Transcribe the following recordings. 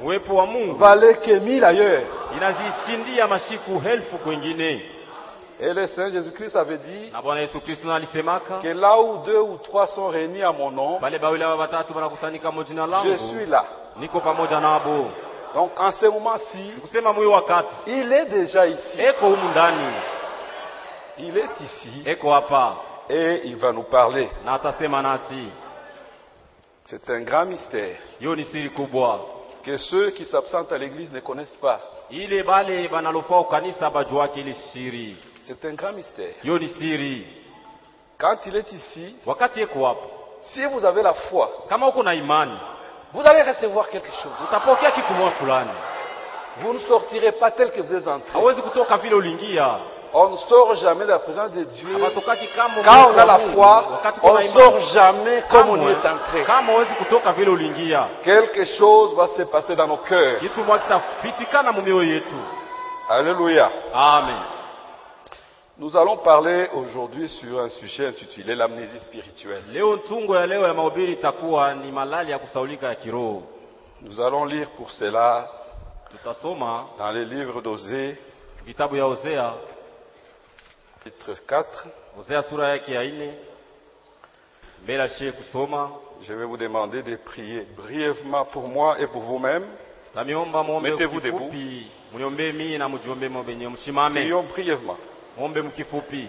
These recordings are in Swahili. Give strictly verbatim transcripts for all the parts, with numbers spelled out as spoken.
uwepo wa Mungu valait que mille ailleurs. inazishindia mashiku elfu kwingine. Et le Seigneur Jésus-Christ avait dit Na Bwana Yesu Kristo alisemaka que là où deux ou trois sont réunis à mon nom, pale bawili au watatu wanakusanyika kwa jina je langu suis là. niko pamoja nabo. Donc en ce moment-ci, Kusema mwi wakati il est déjà ici. eko humu ndani, Il est ici eko hapa et il va nous parler. na atasema nasi. C'est un grand mystère Hiyo ni siri kubwa que ceux qui s'absentent à l'église ne connaissent pas. ile bale banalofaa ukanisa bajuake ile siri. C'est un grand mystère. Hiyo ni siri. Quand il est ici, Wakati eko hapa, si vous avez la foi, kama uko na imani vous allez recevoir quelque chose. utapokea kitu moja fulani. Vous ne sortirez pas tel que vous êtes entré. Hawezi kutoka vile uliingia. On ne sort jamais de la présence de Dieu. Habatokaki kama Quand on a la Mungu. foi, Wakati uko on na ne imani sort jamais comme on y kamwe, est entré. kama hawezi kutoka vile uliingia. Quelque chose va se passer dans nos cœurs. Kitu moja kitapitikana mu mioyo yetu. Alléluia. Amen. Nous allons parler aujourd'hui sur un sujet intitulé l'amnésie spirituelle. Leo ntungo ya leo ya mahubiri itakuwa ni malali ya kusaulika ya kiroho. Nous allons lire pour cela Tutasoma dans les livres d'Osée, kitabu ya Hosea, chapitre quatre. Hosea sura yake ya nne. Mbele shie kusoma, Je vais vous demander de prier brièvement pour moi et pour vous-même. tamiomba muombe Mettez-vous debout. mkifupi, mniombe mimi na mjiombe mbenye mshimame. Prions brièvement. Muombe mkifupi.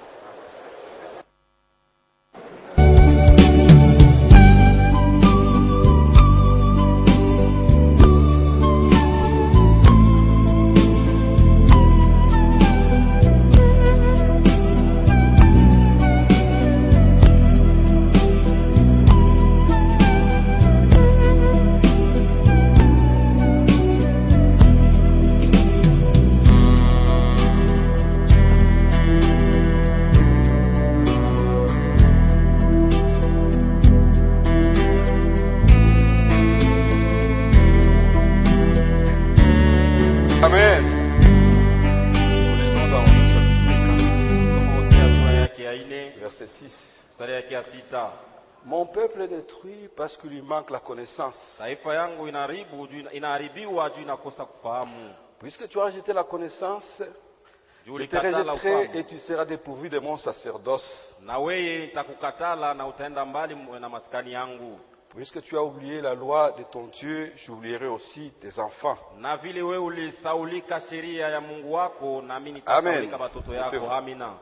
Amen. Nous lisons dans le chapitre Hosea sura yake ya nne, quatre, verset six. sura yake ya sita. Mon peuple est détruit parce qu'il lui manque la connaissance. Taifa yangu inaharibu juu inaharibiwa juu inakosa kufahamu. Puisque tu as rejeté la connaissance, Juu je te ulikatala rejetterai ufahamu. et tu seras dépourvu de mon sacerdoce. Na weye nitakukatala na utaenda mbali na maskani yangu. Puisque tu as oublié la loi de ton Dieu, j'oublierai aussi tes enfants. Na vile wewe ulisaulika sheria ya Mungu wako, na mimi Amen. nitasaulika watoto yako. Mettez-vous. Amina.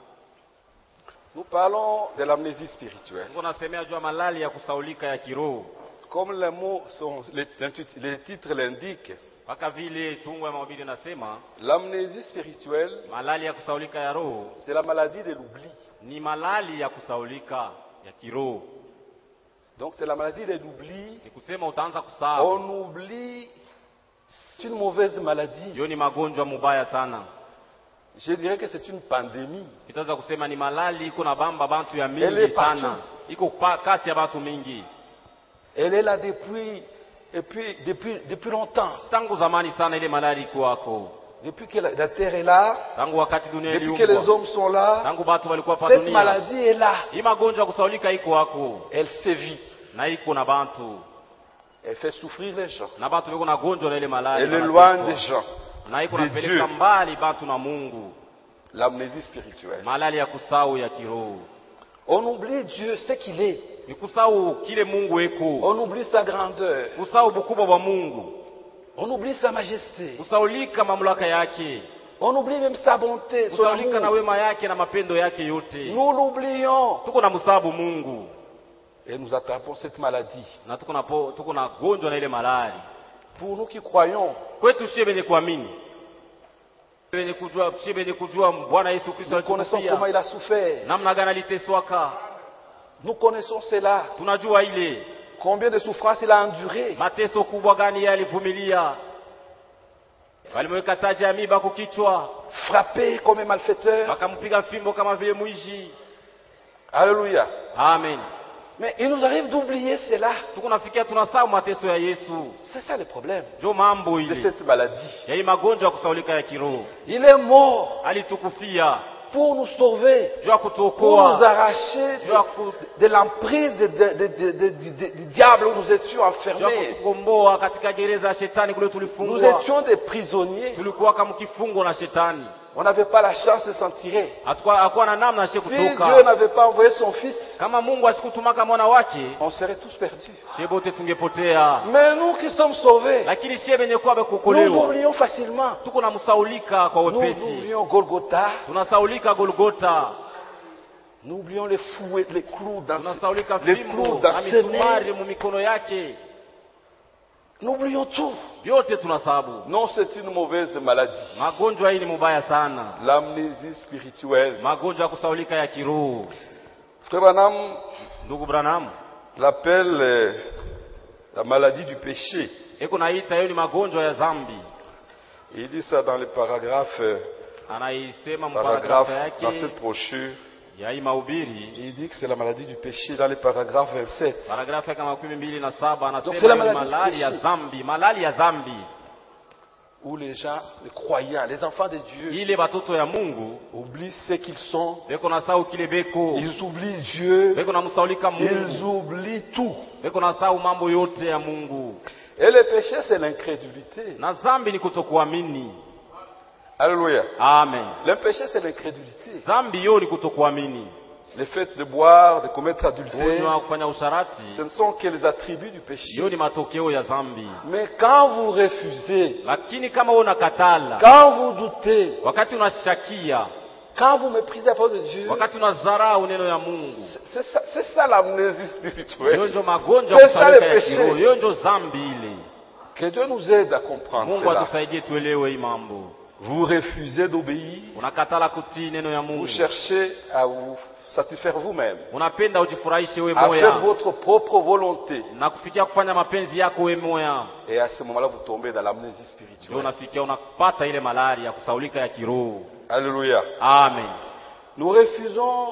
Nous parlons de l'amnésie spirituelle. Mungu nasemea juu ya malali ya kusaulika ya kiroho. Comme les mots sont, les, les titres l'indiquent, Paka vile tungo ya mahubiri nasema, l'amnésie spirituelle, malali ya kusaulika ya roho c'est la maladie de l'oubli. ni malali ya kusaulika ya kiroho. Donc c'est la maladie de l'oubli. Ni kusema utaanza kusahau. On oublie, c'est une mauvaise maladie. Hiyo ni magonjwa mubaya sana. Je dirais que c'est une pandémie. Itaweza kusema ni malali iko na bamba bantu ya Elle mingi est partout. sana. Iko pa- kati ya bantu mingi. Elle est là depuis, et puis, depuis, depuis longtemps. Tangu zamani sana ile malali iko wako. Depuis que la, la terre est là, Tangu wakati dunia depuis que les iliumbwa. hommes sont là, Tangu batu walikuwa pa cette dunia. maladie est là. Hii magonjwa ya kusaulika iko wako. Elle sévit. Na iko na bantu. Elle fait souffrir les gens. Na bantu biko na gonjwa na ile malali. Elle éloigne des gens. Na iko de napeleka Dieu. mbali bantu na Mungu. L'amnésie spirituelle. Malali ya kusahau ya kiroho. On oublie Dieu, ce qu'il est. Ni kusahau kile Mungu eko. On oublie sa grandeur. Kusahau bukubwa wa Mungu. On oublie sa majesté. Kusaulika mamlaka yake. On oublie même sa bonté, son Kusaulika na amour. wema yake na mapendo yake yote. Nous l'oublions. Tuko na msabu Mungu. Et nous attrapons cette maladie. Na tuko na po- tuko na gonjwa na ile malali. Pour nous qui croyons, Kwetu shie benye kuamini. Benye kujua shie benye kujua Bwana Yesu Kristo nous connaissons comment alitufia. il a souffert. Namna gani aliteswaka. Nous connaissons cela. Tunajua ile Combien de souffrances il a enduré. mateso kubwa gani yeye alivumilia. Walimweka taji ya miba kukichwa, Frappé comme un malfaiteur. wakampiga fimbo kama vile mwizi. Alléluia. Amen. Mais il nous arrive d'oublier cela. Tuko nafikia tunasahau mateso ya Yesu. C'est ça le problème Ndio mambo de ile cette maladie. ya hii magonjwa ya kusaulika ya kiroho. Il est mort Alitukufia pour nous sauver, juu ya pour nous kutuokoa, arracher juu ya ku- de, de l'emprise de- de- de- de- de- du du diable où nous étions juu ya enfermés. kutukomboa katika gereza ya shetani kule Nous tulifungwa. étions des prisonniers. Tulikuwa kama kifungo na shetani. On n'avait pas la chance de s'en tirer. Hatukuwa hakuwa na namna Si shi Dieu kutoka. n'avait pas envoyé son Fils, Kama Mungu asikutumaka mwana wake, on serait tous perdus. shebote tungepotea. Mais nous qui sommes sauvés, Lakini sie benye kuwa nous bekuokolewa, oublions facilement. tuko na msaulika kwa Nous wepesi. oublions Golgotha, Tunasaulika Golgota, nous oublions les fouets, les clous dans tunasaulika les fimbo clous na dans ses misumari mains. mu mikono yake. Nous oublions tout. Vyote tunasabu. Non, c'est une mauvaise maladie. Magonjwa hii ni mubaya sana. L'amnésie spirituelle. Magonjwa ya kusaulika ya kiroho. Frère Branham Ndugu Branham, l'appelle euh, la maladie du péché. eko naita hiyo ni magonjwa ya dhambi. Il dit ça dans les paragraphes, euh, Anaisema paragraphes mparagrafu dans yake cette brochure. ya hii mahubiri. Il dit que c'est la maladie du péché dans les paragraphes vingt-sept. Paragrafu yake makumi mbili na saba Donc, c'est anasema la ni maladie malali ya péché. dhambi, malali ya dhambi. Où les gens, les croyants, les enfants de Dieu, Ile batoto ya Mungu oublient ce qu'ils sont. beko na sau kile beko. Ils oublient Dieu. Beko na msaulika Ils Mungu. oublient tout. Beko na sau mambo yote ya Mungu. Et le péché, c'est l'incrédulité. Na dhambi ni kutokuamini. Alléluia. Amen. Le péché, c'est l'incrédulité. Dhambi yo ni kutokuamini. Le fait de boire, de commettre adultère, Kunywa, kufanya usharati, ce ne sont que les attributs du péché. hiyo ni matokeo ya dhambi. Mais quand vous refusez, Lakini kama wewe unakatala, quand vous doutez, wakati unashakia, quand vous méprisez la parole de Dieu, wakati unadharau neno ya Mungu, c'est ça, c'est ça l'amnésie hiyo spirituelle. ndio magonjwa C'est ya ça kusaulika le ya péché. kiroho, hiyo ndio dhambi ile. Que Dieu nous aide à comprendre Mungu cela. atusaidie tuelewe hii mambo. Vous refusez d'obéir, Unakatala kutii neno ya vous Mungu, cherchez à vous satisfaire vous-même, unapenda ujifurahishe wewe à faire moya votre propre volonté. na kufikia kufanya mapenzi yako wewe moya, Et à ce moment-là, vous tombez dans l'amnésie ndio spirituelle. unafikia unapata ile malari ya kusaulika ya kiroho. Alléluia. Amen. Nous refusons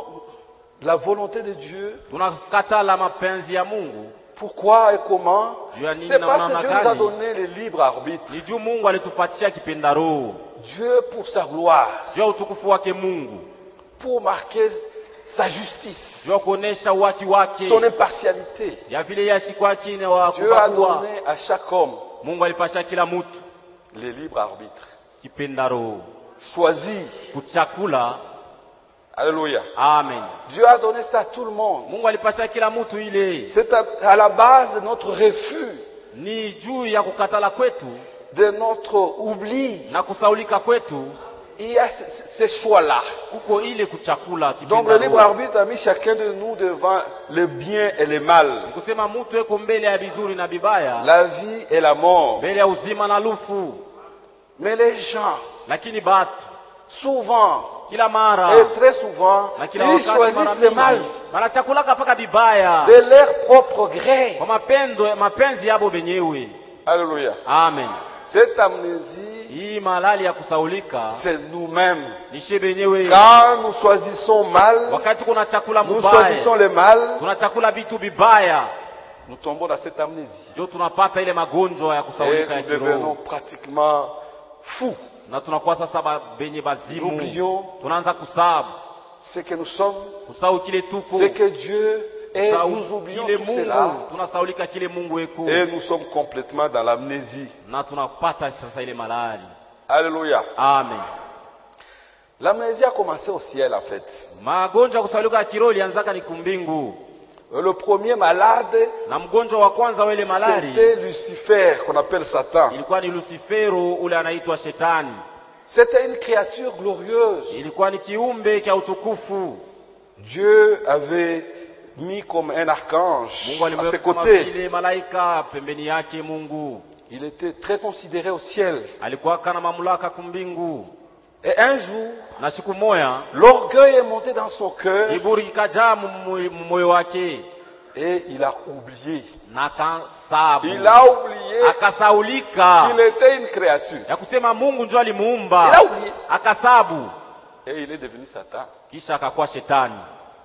la volonté de Dieu. Tunakatala mapenzi ya Mungu. Pourquoi et comment? Juu ya nini C'est na parce que namna Dieu nous a gani? donné le libre arbitre. Ni juu Mungu alitupatia kipenda roho, Dieu pour sa gloire, juu ya utukufu wake Mungu, pour marquer sa justice, juu ya kuonesha uwaki wake, son impartialité. ya vile yasi kwake na wa Dieu a kubagua. donné à chaque homme Mungu alipasha kila mtu le libre arbitre. kipenda roho, Choisir. kuchakula. Alléluia. Amen. Dieu a donné ça à tout le monde. Mungu alipasha kila mtu ile. C'est à, à la base de notre refus, Ni juu ya kukatala kwetu de notre oubli. na kusaulika kwetu, Il y a ce- ce- ces choix-là. kuko ile kuchakula Donc kipenda le libre roho. arbitre a mis chacun de nous devant le bien et le mal, Ni kusema mtu eko mbele ya vizuri na vibaya, la vie et la mort. mbele ya uzima na lufu. Mais les gens, Lakini batu souvent kila mara et très souvent, na kila ils wakati mara choisissent le mal mingi banachakulaka mpaka vibaya de leur propre gré. kwa mapendo mapenzi yabo benyewe. Alléluia. Amen. Cette amnésie, Hii malali ya kusaulika c'est nous-mêmes. ni she benyewe. Quand nous choisissons mal, Wakati kuna chakula nous choisissons mubaya, le mal, tunachakula vitu vibaya, nous tombons dans cette amnésie. ndio tunapata ile magonjwa ya Et kusaulika ya nous devenons kiroho, pratiquement fous. na tunakuwa sasa ba- benye Nous bazimu. oublions Tunaanza kusabu ce que nous sommes, kusahau kile tuko, ce que Dieu est. kusahau Nous oublions kile tout Mungu, cela. tunasaulika kile Mungu eko, Et nous sommes complètement dans l'amnésie. na tunapata sasa ile malali. Alléluia. Amen. L'amnésie a commencé au ciel en fait. Magonjwa ya kusaulika ya kiroho ilianzaka ni kumbingu, Le premier malade, na mgonjwa wa kwanza wa ile malari c'était Lucifer, qu'on appelle Satan. ilikuwa ni Lucifero, ule anaitwa Shetani. C'était une créature glorieuse. Ilikuwa ni kiumbe cha utukufu. Dieu avait mis comme un archange Mungu à ses alimweka kama côtés. vile malaika pembeni yake. Mungu Il était très considéré au ciel. alikuwa kana mamlaka kumbingu, Et un jour, na siku moya l'orgueil est monté dans son cœur iburi ikajaa mu moyo wake, et il a oublié. na kasabu Il a oublié akasaulika qu'il était une créature. ya kusema Mungu ndio Il alimuumba, a oublié. akasabu, Et il est devenu Satan. kisha akakuwa Shetani.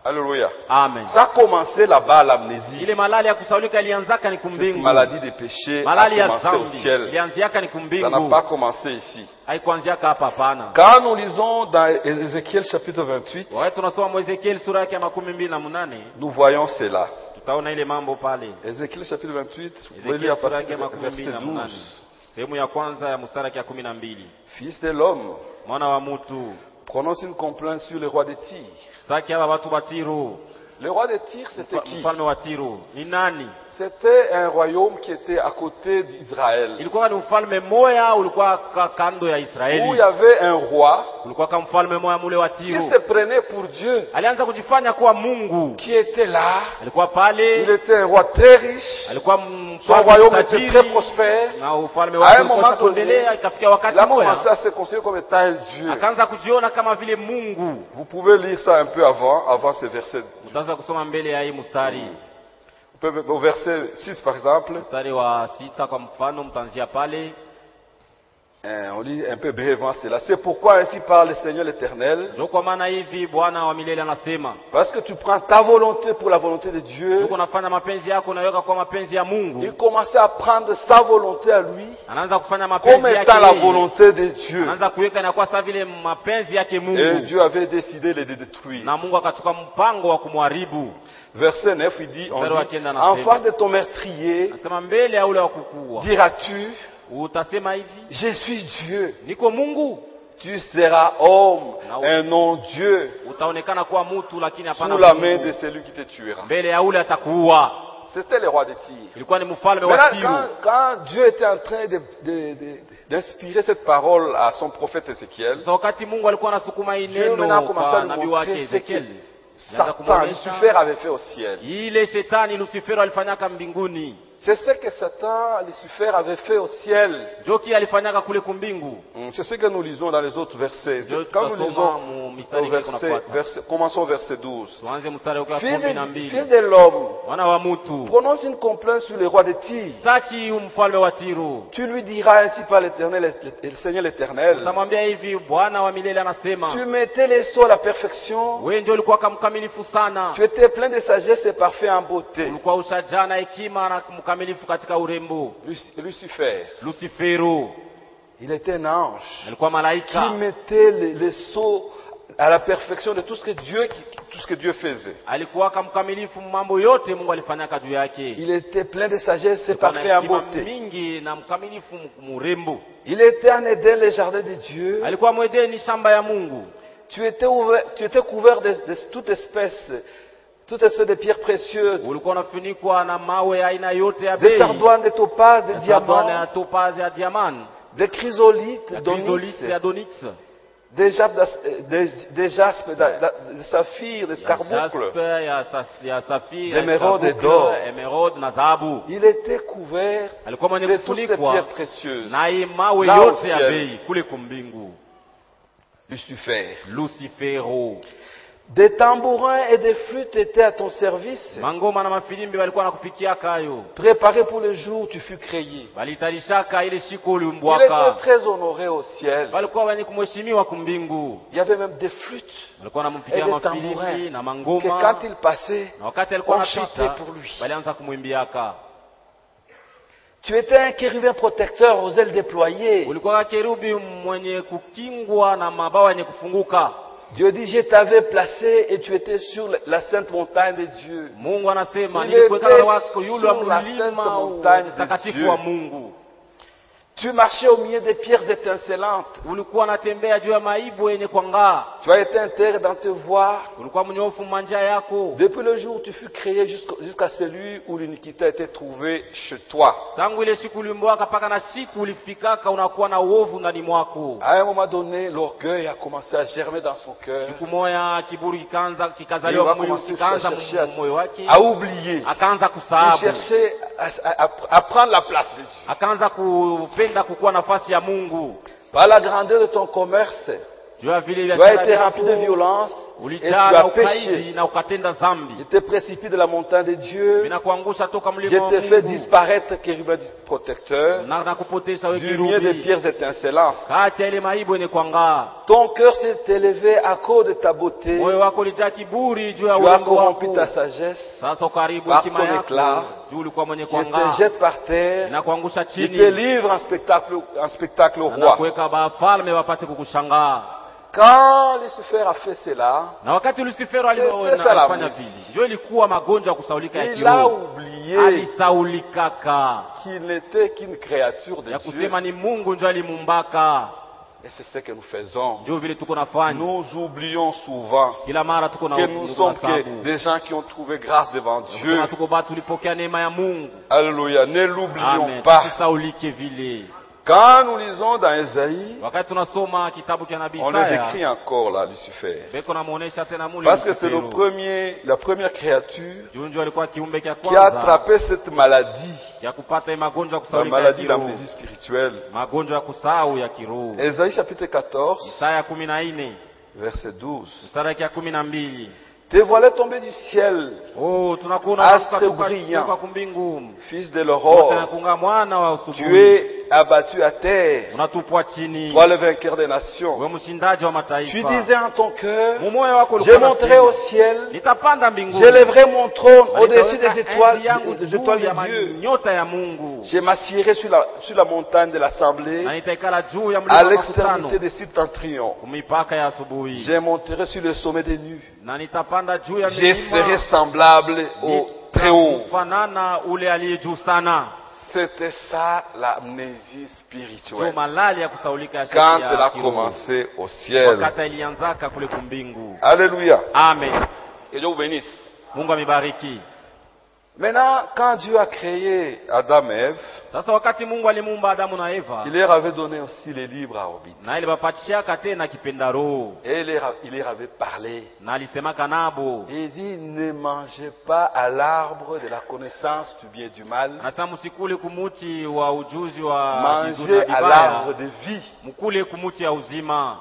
Alléluia. Amen. Ça a commencé là-bas, l'amnésie. Ile malali ya kusaulika ilianzaka ni Cette kumbingu. maladie des péchés Malali a ya commencé au dhambi ciel. ilianziaka ni Ça n'a kumbingu. pas commencé ici. Haikuanziaka hapa hapana. Quand nous lisons dans Ézéchiel chapitre vingt-huit, Wakati tunasoma Mwezekieli sura yake ya makumi mbili na munane, nous voyons cela. tutaona ile mambo pale. Ézéchiel chapitre vingt-huit, vous pouvez lire Ezekieli à sura partir yake ya du makumi mbili verset na munane. douze. Sehemu ya kwanza ya mstari ya kumi na mbili. Fils de l'homme, Mwana wa mutu, prononce une complainte sur le roi de Tyr. sitaki hapa watu wa Tiro. Le roi de Tyr, c'était qui? Mfalme wa Tiro ni nani? C'était un royaume qui était à côté d'Israël, Ilikuwa ni ufalme moya ulikuwa ka- kando ya où il y Israeli. avait un roi Kulikuwa kama mfalme moya mule wa qui Tiro. se prenait pour Dieu, Alianza kujifanya kuwa Mungu. qui était là. Alikuwa Il pale, était un roi très riche. alikuwa Son mfalme royaume était tajiri, très prospère. na ufalme À wake un ulikuwa moment kuendelea. donné, Ikafikia wakati Il a commencé moya à se considérer comme étant un Dieu. akaanza kujiona kama vile Mungu. Vous pouvez lire ça un peu avant, avant ce verset. Mtaanza kusoma mbele ya hii mstari. Vous pouvez- Au verset six par exemple, Mstari wa sita kwa mfano, mtaanzia pale. hein, on lit un peu brièvement cela. C'est pourquoi ainsi parle le Seigneur l'Éternel, Ndio kwa maana hivi Bwana wa milele anasema, parce que tu prends ta volonté pour la volonté de Dieu. uko nafanya mapenzi yako unaweka kwa mapenzi ya Mungu. Il commençait à prendre sa volonté à lui Anaanza kufanya comme mapenzi yake étant la yeye. volonté de Dieu. Anaanza kuweka inakuwa sawa vile mapenzi yake Et Mungu. Dieu avait décidé de les détruire. Na Mungu akachukua mpango wa kumharibu. Verset neuf, il dit, on Mstari wa dit, kenda en anasema, face de ton meurtrier, anasema mbele ya ule wa kukua diras-tu, utasema hivi, je suis Dieu. niko Mungu. Tu seras homme, Na u- un non-Dieu, Utaonekana kuwa mtu lakini hapana sous la main Mungu. de celui qui te tuera. Mbele ya ule atakuua. C'était le roi de Tyr. Ilikuwa ni mfalme wa Maintenant, Tiro. quand, quand Dieu était en train de- de- de- d'inspirer cette parole à son prophète Ézéchiel, Sasa wakati Mungu alikuwa anasukuma hii Dieu maintenant a neno commencé à kwa lui nabii wake montrer ce que Ezekieli, Anaanza Satan, kumuonesha Lucifer avait fait au ciel. ile shetani Lucifero alifanyaka mbinguni. C'est ce que Satan, Lucifer avait fait au ciel. Joki alifanyaka kule kumbingu. Mm, C'est ce que nous lisons dans les autres versets. Ndio Quand nous tutasoma lisons mu au mistari verset, kunafuata. verset, commençons au verset douze. Tuanze mstari wa Fils kumi na de, fils mbili. de l'homme, Mwana wa mtu, prononce une complainte sur le roi de Tyr. saki mfalme wa Tiro. Tu lui diras ainsi par l'Éternel, le, le Seigneur l'Éternel. Utamwambia hivi, Bwana wa milele anasema, Tu mettais les sols à la perfection. wewe ndio ulikuwa kamkamilifu sana. Tu étais plein de sagesse et parfait en beauté. Ulikuwa ushajaa na hekima na mkamilifu katika urembo. Luc- Lucifer, Lucifero il était un ange alikuwa qui malaika, mettait les, les sceaux à la perfection de tout ce que Dieu, tout ce que Dieu faisait. alikuwa kamkamilifu mambo yote Mungu alifanyaka juu yake. Il était plein de sagesse et Alikuwa na parfait en hekima beauté. mingi na mkamilifu murembo. Il était en Éden, le jardin de Dieu. Alikuwa mwedeni, shamba ya Mungu. Tu étais, ouvert, tu étais couvert de, de toute espèce, toute espèce de pierres précieuses, Ulikuwa unafunikwa na mawe ya aina yote ya des bei, sardoines, des topazes, des ya sardoine, diamants, ya topazi, ya diamant, des chrysolites, ya d'onyx, chrysolite, ya donix, des jaspes, d'as- des, des jaspes, d'a- d'a- de saphir, des ya scarboucles. jaspe, ya sas- ya safiri, D'émeraude ya et d'or. scarboucle, emerald na dhahabu. Il était couvert Alikuwa mwenye de toutes ces kufunikwa pierres précieuses. na hii mawe Là au yote ya ciel. bei kule kumbingu. Lucifer. Lucifero, Des tambourins et des flûtes étaient à ton service, mangoma na mafilimbi walikuwa nakupikia kayo, préparés pour le jour où tu fus créé. walitarishaka ile siku Il était uliumbwaka, très honoré au ciel. walikuwa wenye kumheshimiwa kumbingu, Il y avait même des flûtes walikuwa et nampikia des mafilimbi tambourins na que mangoma, quand il passait, na wakati alikuwa on chantait anapita pour lui. walianza kumwimbiaka. Tu étais un chérubin protecteur aux ailes déployées. Ulikuwa kerubi mwenye kukingwa na mabawa yenye kufunguka. Dieu dit, je t'avais placé et tu étais sur la sainte montagne de Dieu. Mungu anasema Il nilikuweka était wako yule wa sur la sainte mlima montagne de mtakatifu Dieu. wa Mungu. Tu marchais au milieu des pierres étincelantes. Ulikuwa unatembea juu ya maibu yenye kwang'aa. Tu as été intègre dans tes voies. Ulikuwa mnyofu manja yako. Depuis le jour où tu fus créé jusqu'à jusqu'à celui où l'iniquité a été trouvée chez toi. Tangu ile siku ulimbwaka mpaka na siku ulifikaka unakuwa na uovu ndani mwako. À un moment donné, l'orgueil a commencé à germer dans son cœur. Siku moja kiburi kikaanza Et il va kikazaliwa moyo commencer à kikaanza chercher à, moyo wake. à oublier. Akaanza Il kusahau. cherchait à, à- à prendre la place de Dieu. Akaanza kupenda kukuwa nafasi ya Mungu. Par la grandeur de ton commerce, juu ya vile Tu as biashara été rempli de yako violence et tu ulijaa as na péché. ukaidi na ukatenda dhambi, Je t'ai précipité de la montagne de Dieu. vinakuangusha toka Je mlima wa t'ai fait Mungu disparaître chérubin protecteur na nakupotesha wewe du milieu des kirubi pierres étincelantes. kati ya ile maibu yenye kwang'aa. Ton cœur s'est élevé à cause de ta beauté. Moyo wako ulijaa kiburi juu ya Tu as urembo corrompu wako. ta sagesse. Sasa ukaribu Par hekima ton yako éclat, juu ulikuwa mwenye Je te kwang'aa jette par terre. na kuangusha Je te chini livre en spectacle, en spectacle au na roi. kuweka wafalme wapate kukushangaa. Quand Lucifer a fait cela, Na wakati Lucifero C'était alipoona ça la alifanya musique. vile, ndio ilikuwa magonjwa ya kusaulika ya il a kiroho. oublié Alisaulikaka qu'il n'était qu'une créature de ya Dieu. kusema ni Mungu ndio alimumbaka. Et c'est ce que nous faisons. Ndio vile tuko nafanya Nous oublions souvent kila mara, tuko na que nous tuko sommes na que sababu. des gens qui ont trouvé grâce devant Dieu. Kama tuko batu tulipokea neema ya Mungu. Alléluia. Ne l'oublions Amen. pas. Tusaulike vile. Quand nous lisons dans Ésaïe, Wakati tunasoma kitabu cha nabii on le Isaya, décrit encore là, Lucifer. beko namuonesha tena mule Parce que c'est le Lucifero. premier, la première créature Juu ndio alikuwa kiumbe cha qui a kwanza attrapé cette maladie, ya kupata hii magonjwa ya la kusaulika ya maladie kiroho. d'amnésie spirituelle. Magonjwa ya kusahau ya kiroho. Ésaïe chapitre quatorze, Isaya kumi na nne verset douze. mstari ya kumi na mbili. Te voilà tombé du ciel, Oh, tunakuona Astre kutoka brillant. kutoka kumbingu. fils de l'aurore. Tunakunga mwana wa Tu asubuhi. es abattu à terre, Unatupwa chini. toi le vainqueur des nations. Wewe mshindaji wa Tu mataifa. disais en ton cœur, Mumoyo wako je ulikuwa monterai au unasema, ciel, nitapanda mbinguni. j'élèverai mon trône au-dessus Nitaweka des étoiles, enzi yangu des juu étoiles ya de Dieu. nyota ya Mungu. Je m'assierai sur la, sur la montagne de Na l'assemblée, nitaikala juu ya à mlima wa l'extrémité makutano des septentrions. kumipaka ya asubuhi. Je monterai sur le sommet des nues. Na nitapanda juu ya Je serai milima. semblable au très haut. Nitafanana ule aliye juu sana. C'était ça l'amnésie Ndio spirituelle. malali ya kusaulika ya Quand shaki elle ya a kiroho. commencé au ciel. Wakati ilianzaka kule kumbingu. Alléluia. Amen. Que Dieu vous bénisse. Mungu amebariki. Maintenant, quand Dieu a créé Adam et Ève, Sasa wakati Mungu alimuumba Adamu na Eva, il leur avait donné aussi les libres arbitres. na ilibapatishaka tena kipenda roho, Et il leur, il leur avait parlé. na alisemaka nabo. Et il dit, ne mangez pas à l'arbre de la connaissance du bien et du mal. Anasema msikule kumuti wa ujuzi wa vizuri Mangez na à vibaya, l'arbre de vie. mkule kumuti ya uzima.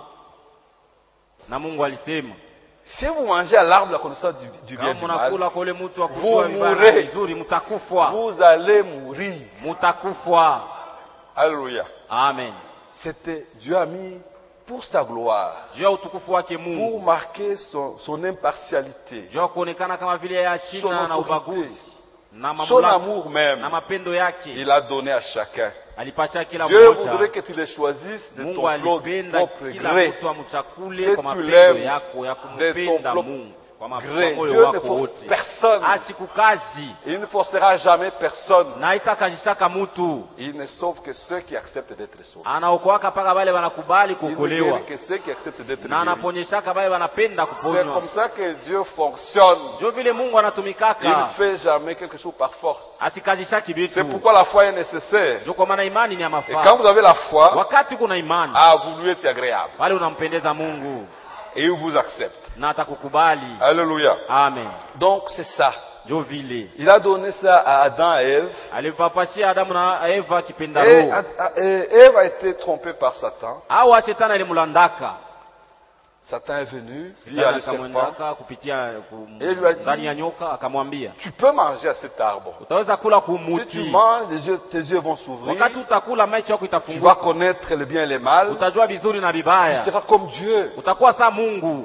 Na Mungu alisema, Si vous mangez à l'arbre de la connaissance du, du bien kama et du mal, mnakula kwa ule mtu wa Vous kujua vibaya na mourrez. vizuri, mtakufa. vous allez mourir. Mtakufa. Alléluia. Amen. C'était, Dieu a mis pour sa gloire, Juu ya utukufu wake pour Mungu, marquer son, son impartialité, juu ya kuonekana kama vile ya son shina na autorité, ubaguzi na son mamlaka amour même, na mapendo yake, il a donné à chacun. alipatia kila Dieu mmoja. voudrait que tu les choisisses de Mungu ton alipenda propre kila gré. mtu amchakule Que kwa tu mapendo l'aimes yako ya de ton kumpenda propre Mungu kwa ma- gré. kwa moyo Dieu ne wako force wote. personne. Asikukazi Il ne forcera jamais personne. na itakazishaka mtu, Il ne sauve que ceux qui acceptent d'être sauvés. anaokoaka paka wale wanakubali Il ne kuokolewa, guérit que ceux qui acceptent d'être na guéris. anaponyeshaka wale wanapenda C'est kuponywa. comme ça que Dieu fonctionne. Ndio vile Mungu Il ne anatumikaka, fait jamais quelque chose par force. asikazishaki vitu. C'est pourquoi la foi est nécessaire. Ndio kwa maana imani ni ya Et quand mafaa. vous avez la foi, Wakati kuna imani, ah, vous lui êtes agréable. pale unampendeza Mungu Et il vous accepte. na atakukubali. Alléluia. Amen. Donc c'est ça. Ndio vile Il a donné ça à Adam et Ève. alipapashia Adamu na Eva kipenda Et, roho. et Ève a été trompée par Satan. Hawa shetani alimulandaka, Satan est venu via Shetani le serpent. akamwendaka kupitia Et lui a dit, ndani ya nyoka, akamwambia tu peux manger à cet arbre. utaweza kula Si tu kumuti. manges, les yeux- tes yeux vont s'ouvrir. Wakati utakula macho yako Tu vas itafunguka, connaître le bien et le mal. utajua vizuri na Tu vibaya, seras comme Dieu. utakuwa saa Mungu.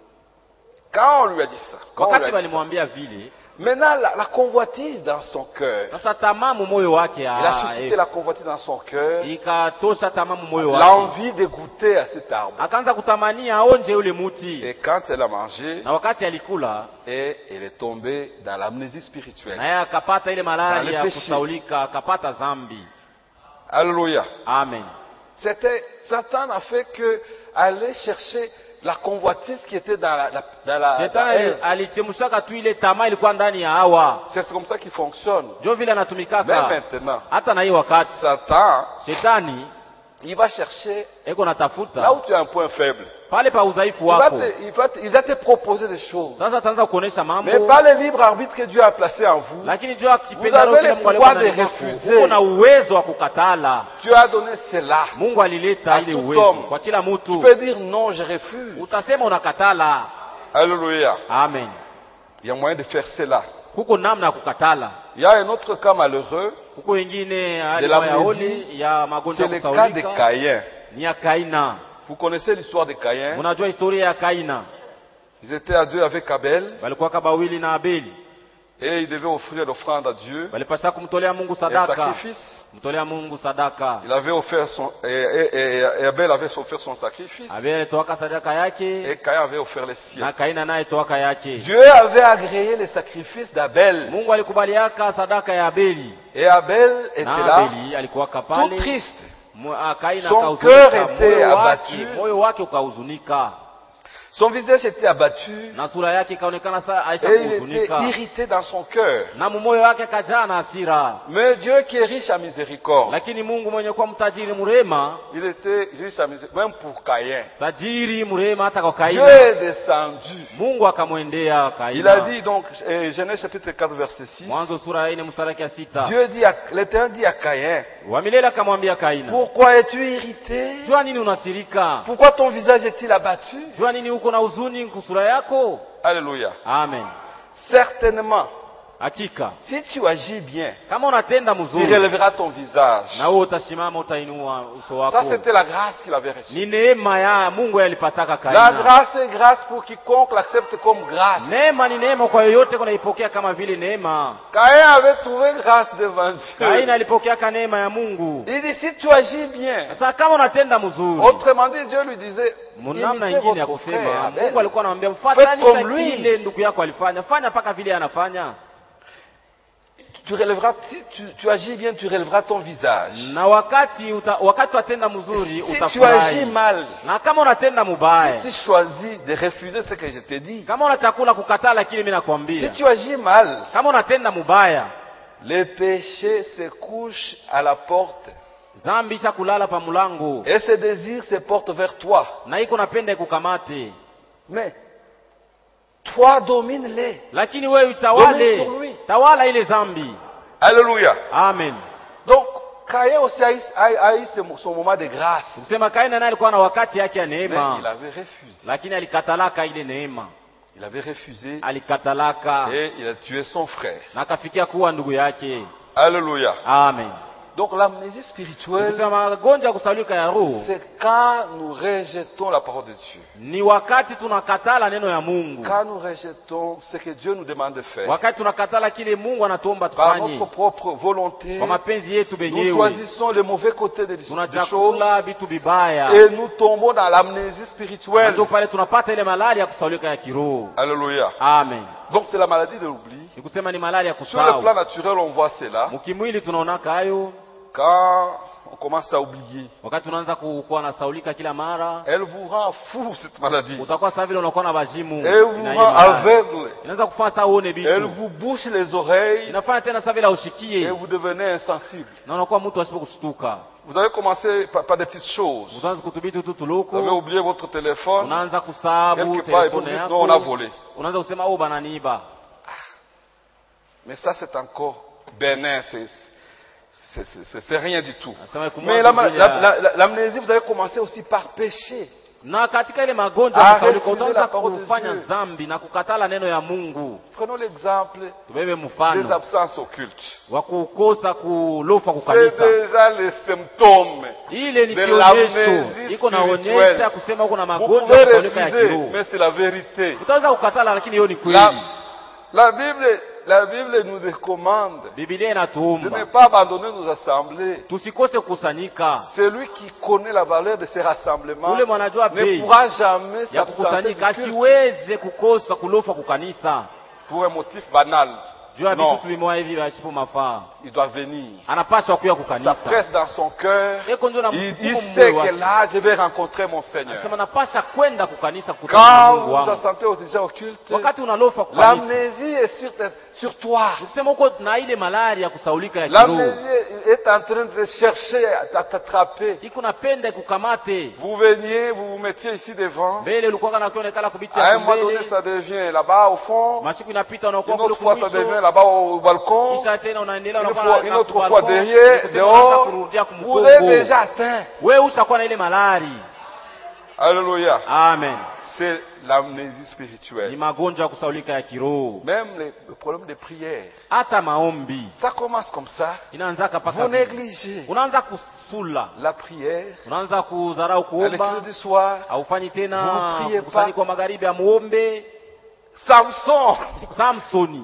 Quand on lui a dit ça, quand on lui Wakati a dit ça, walimwambia vile, maintenant la, la convoitise dans son cœur, sasa tamamu moyo wake il a ya suscité Eva, la convoitise dans son cœur, ikatosha tamamu moyo wake, l'envie de goûter à cet arbre. akaanza kutamania aonje ule muti. Et quand elle a mangé, Na wakati alikula, et elle est tombée dans l'amnésie na spirituelle. yeye akapata ile malali ya Dans le péché. kusaulika, akapata dhambi. Alléluia. Amen. C'était, Satan n'a fait que aller chercher la convoitise qui était dans la, la- dans la, dans Shetani Ève. alichemshaka tu ile tamaa ilikuwa ndani ya Hawa. C'est comme ça qu'il fonctionne. Ndio vile Mais anatumikaka maintenant, hata na hii wakati. Satan Shetani il va chercher eko là natafuta où tu as un point faible. pale pa udhaifu Il va wako. te, il va te, il va te proposer des choses. Sasa ataanza kuonesha Mais mambo, pas le libre arbitre que Dieu a placé en vous. lakini jua Vous kipendano avez kila le Mungu pouvoir alikuwa de ndani mwako. refuser. Uko na uwezo wa kukatala. Dieu a donné cela. Mungu alileta À ile tout uwezo homme. kwa kila Tu mtu. peux dire non, je refuse. Utasema unakatala. Alléluia. Amen. Il y a moyen de faire cela. Kuko namna ya kukatala. Il y a un autre cas malheureux. Kuko wengine hali De la yaoni mnésie, ya magonjwa C'est ya le cas de kusaulika. Caïn. Ni ya Kaina. Vous connaissez l'histoire de Caïn. Unajua historia ya Kaina. Ils étaient à deux avec Abel Walikuwa kabawili na Abeli. et ils devaient offrir l'offrande à Dieu. Walipasha kumtolea Mungu Un sadaka. sacrifice. Mtolea Mungu sadaka. Il avait offert son, et, et- et- et Abel avait offert son sacrifice. Abeli alitoaka sadaka yake Et Caïn avait offert les siens. na Kaina naye toaka yake. Dieu avait agréé les sacrifices d'Abel. Mungu alikubaliaka sadaka ya Abeli. Et Abel était Na là, Abeli alikuwa tout kapale. triste. Mu- ah, Kaina Son akahuzunika, cœur était moyo wake- abattu. moyo wake ukahuzunika Son visage était abattu. na sura yake ikaonekana saa aisha Et il était kuhuzunika irrité dans son cœur. na mumoyo wake akajaa na hasira. Mais Dieu qui est riche à miséricorde, Lakini Mungu mwenye kuwa mtajiri mrema, il était riche à miséricorde, même pour Caïn. tajiri mrema hata kwa Dieu Kaina. est descendu. Mungu akamwendea Il a Kaina. dit donc, eh, Genèse chapitre quatre verset six, Mwanzo sura ya nne mstari wake ya sita. Dieu dit à, l'Éternel dit à Caïn, Wa milele akamwambia Kaina, pourquoi es-tu irrité? jua nini unasirika? Pourquoi ton visage est-il abattu? Jua nini uko na huzuni kusura yako? Alléluia. Amen. Certainement, Hakika si tu agis bien, kama unatenda tu mzuri relèveras ton visage. na wewe utasimama, utainua uso Ça, wako. c'était la grâce qu'il avait reçue. Ni neema ya Mungu yalipataka La Kaina. grâce est grâce pour quiconque l'accepte comme grâce. Neema ni neema kwa yoyote kunaipokea kama vile neema. Caïn avait trouvé grâce devant Dieu. Kaina alipokea ka neema ya Mungu. Il dit, si tu agis bien, Sasa kama unatenda mzuri, autrement dit, Dieu lui disait, mnamna imitez nyingine ya votre kusema, frère Mungu Abel. alikuwa anamwambia Faites mfatanisha comme lui. kile ndugu yako alifanya, fanya mpaka vile anafanya. Tu relèveras, si tu, tu agis bien, tu relèveras ton visage. Na wakati uta, wakati watenda mzuri Si tu utafurahi. agis mal, Na kama unatenda mubaya, si tu choisis de refuser ce que je te dis, kama una chakula kukataa, lakini mimi si nakwambia, tu agis mal, kama unatenda mubaya, le péché se couche à la porte dhambi isha kulala pa mlango et ses désirs se portent vers toi. na iko napenda ikukamate, Mais toi domine-les. lakini wewe Domine sur utawale, lui. tawala ile dhambi. Alléluia. Amen. Donc, Caïn aussi a eu, a- a eu ce- son moment de grâce. Kusema Kaina naye alikuwa na wakati yake ya Mais neema, il avait refusé. lakini alikatalaka ile neema, Il avait refusé alikatalaka et il a tué son frère. na akafikia kuwa ndugu yake. Alléluia. Amen. Donc l'amnésie spirituelle, Kusema magonjwa ya kusaulika ya roho c'est quand nous rejetons la parole de Dieu. ni wakati tunakatala neno ya Mungu, Quand nous rejetons ce que Dieu nous demande de faire, wakati tunakatala kile Mungu anatuomba par tufanye notre propre volonté, kwa mapenzi yetu nous benyewe, choisissons le mauvais côté des, des choses tunachakula vitu vibaya, et nous tombons dans l'amnésie spirituelle. ndio pale tunapata ile malali ya kusaulika ya kiroho. Alléluia. Amen. Donc c'est la maladie de l'oubli. Ni kusema ni malali ya Sur le plan kusahau. naturel, on voit cela. Mkimwili tunaonaka hayo Quand on commence à oublier, wakati tunaanza ku- kuwa nasaulika kila mara, elle vous rend fou, cette maladie. utakuwa sasa vile unakuwa na wazimu, Elle vous Ina hiyo rend malali. aveugle. Inaanza kufanya saa uone Elle vitu, vous bouche les oreilles inafanya tena sasa vile et ushikie vous devenez insensible. na unakuwa mtu asipo kushtuka. Vous avez commencé par, par des petites choses. Utaanza kutubitu tu Vous avez tuluko, oublié votre téléphone. unaanza kusabu Quelque part, et vous telefone dites, non, on a yako, volé. unaanza kusema oh bananiiba. Mais ça, c'est encore bénin. C'est, c'est, c'est, c'est- c'est rien du tout. Nasema kumwanzo Mais la- vile la- ya- la- la- l'amnésie, vous avez commencé aussi par péché. na katika ile magonjwa Ah, ya kusaulika refuser utaanza la parole de kufanya Dieu. dhambi na kukatala neno ya Mungu. Prenons l'exemple Tubebe des mfano absences occultes. wa kukosa kulofa C'est kukanisa. déjà les symptômes. Ile ni de kionyesho, l'amnésie iko naonyesha spirituelle. kusema uko na Vous magonjwa pouvez ya kusaulika ya refuser, kiroho. mais c'est la vérité. Utaweza kukatala, lakini hiyo ni La, kweli. la Bible, la Bible nous recommande Biblia de ne inatuomba pas abandonner nos assemblées. tusikose kukusanyika. Celui qui connaît la valeur de ces rassemblements Ule mwanajua ne bei pourra jamais ya s'absenter du kukusanyika, culte asiweze kukosa kulofa kukanisa pour un motif banal. juu ya Non, vitu vimoja hivi visipo mafaa. il doit venir. Anapaswa kuya Ça kukanisa. presse dans son cœur. Eko ndio na Il, il msukumo sait moyo que wake. là, je vais rencontrer mon Seigneur. Anasema napasha kwenda kukanisa kukutana na Quand Mungu vous vous wangu. sentez déjà occulte, Wakati unalofa kukanisa, l'amnésie est sur, sur toi. Tuseme uko na ile malaria ya kusaulika ya kiroho. L'amnésie est en train de chercher à t'attraper. Iko napenda kukamate. Vous veniez, vous vous mettiez ici devant. Mbele ulikuwa kana kionekana kupitia À un moment mbele. donné, ça devient là-bas au fond. Masiku inapita unakuwa Une kule autre fois, ça kumwisho. devient là-bas au balcon. Kisha tena unaendelea Une, unakuwa fois, une autre fois derrière, dehors. Vous êtes déjà atteint. Wewe ushakuwa na ile malari. Alléluia. Amen. C'est l'amnésie Ni spirituelle. magonjwa ya kusaulika ya kiroho. Même les, le problème de prière. Hata maombi Ça commence comme ça. inaanza paka. Vous négligez Unaanza kusula. la prière. Unaanza kudharau À kuomba. l'écrit du soir. Haufanyi Vous tena ne priez kusanyiko wa magharibi amuombe. Samson, Samsoni.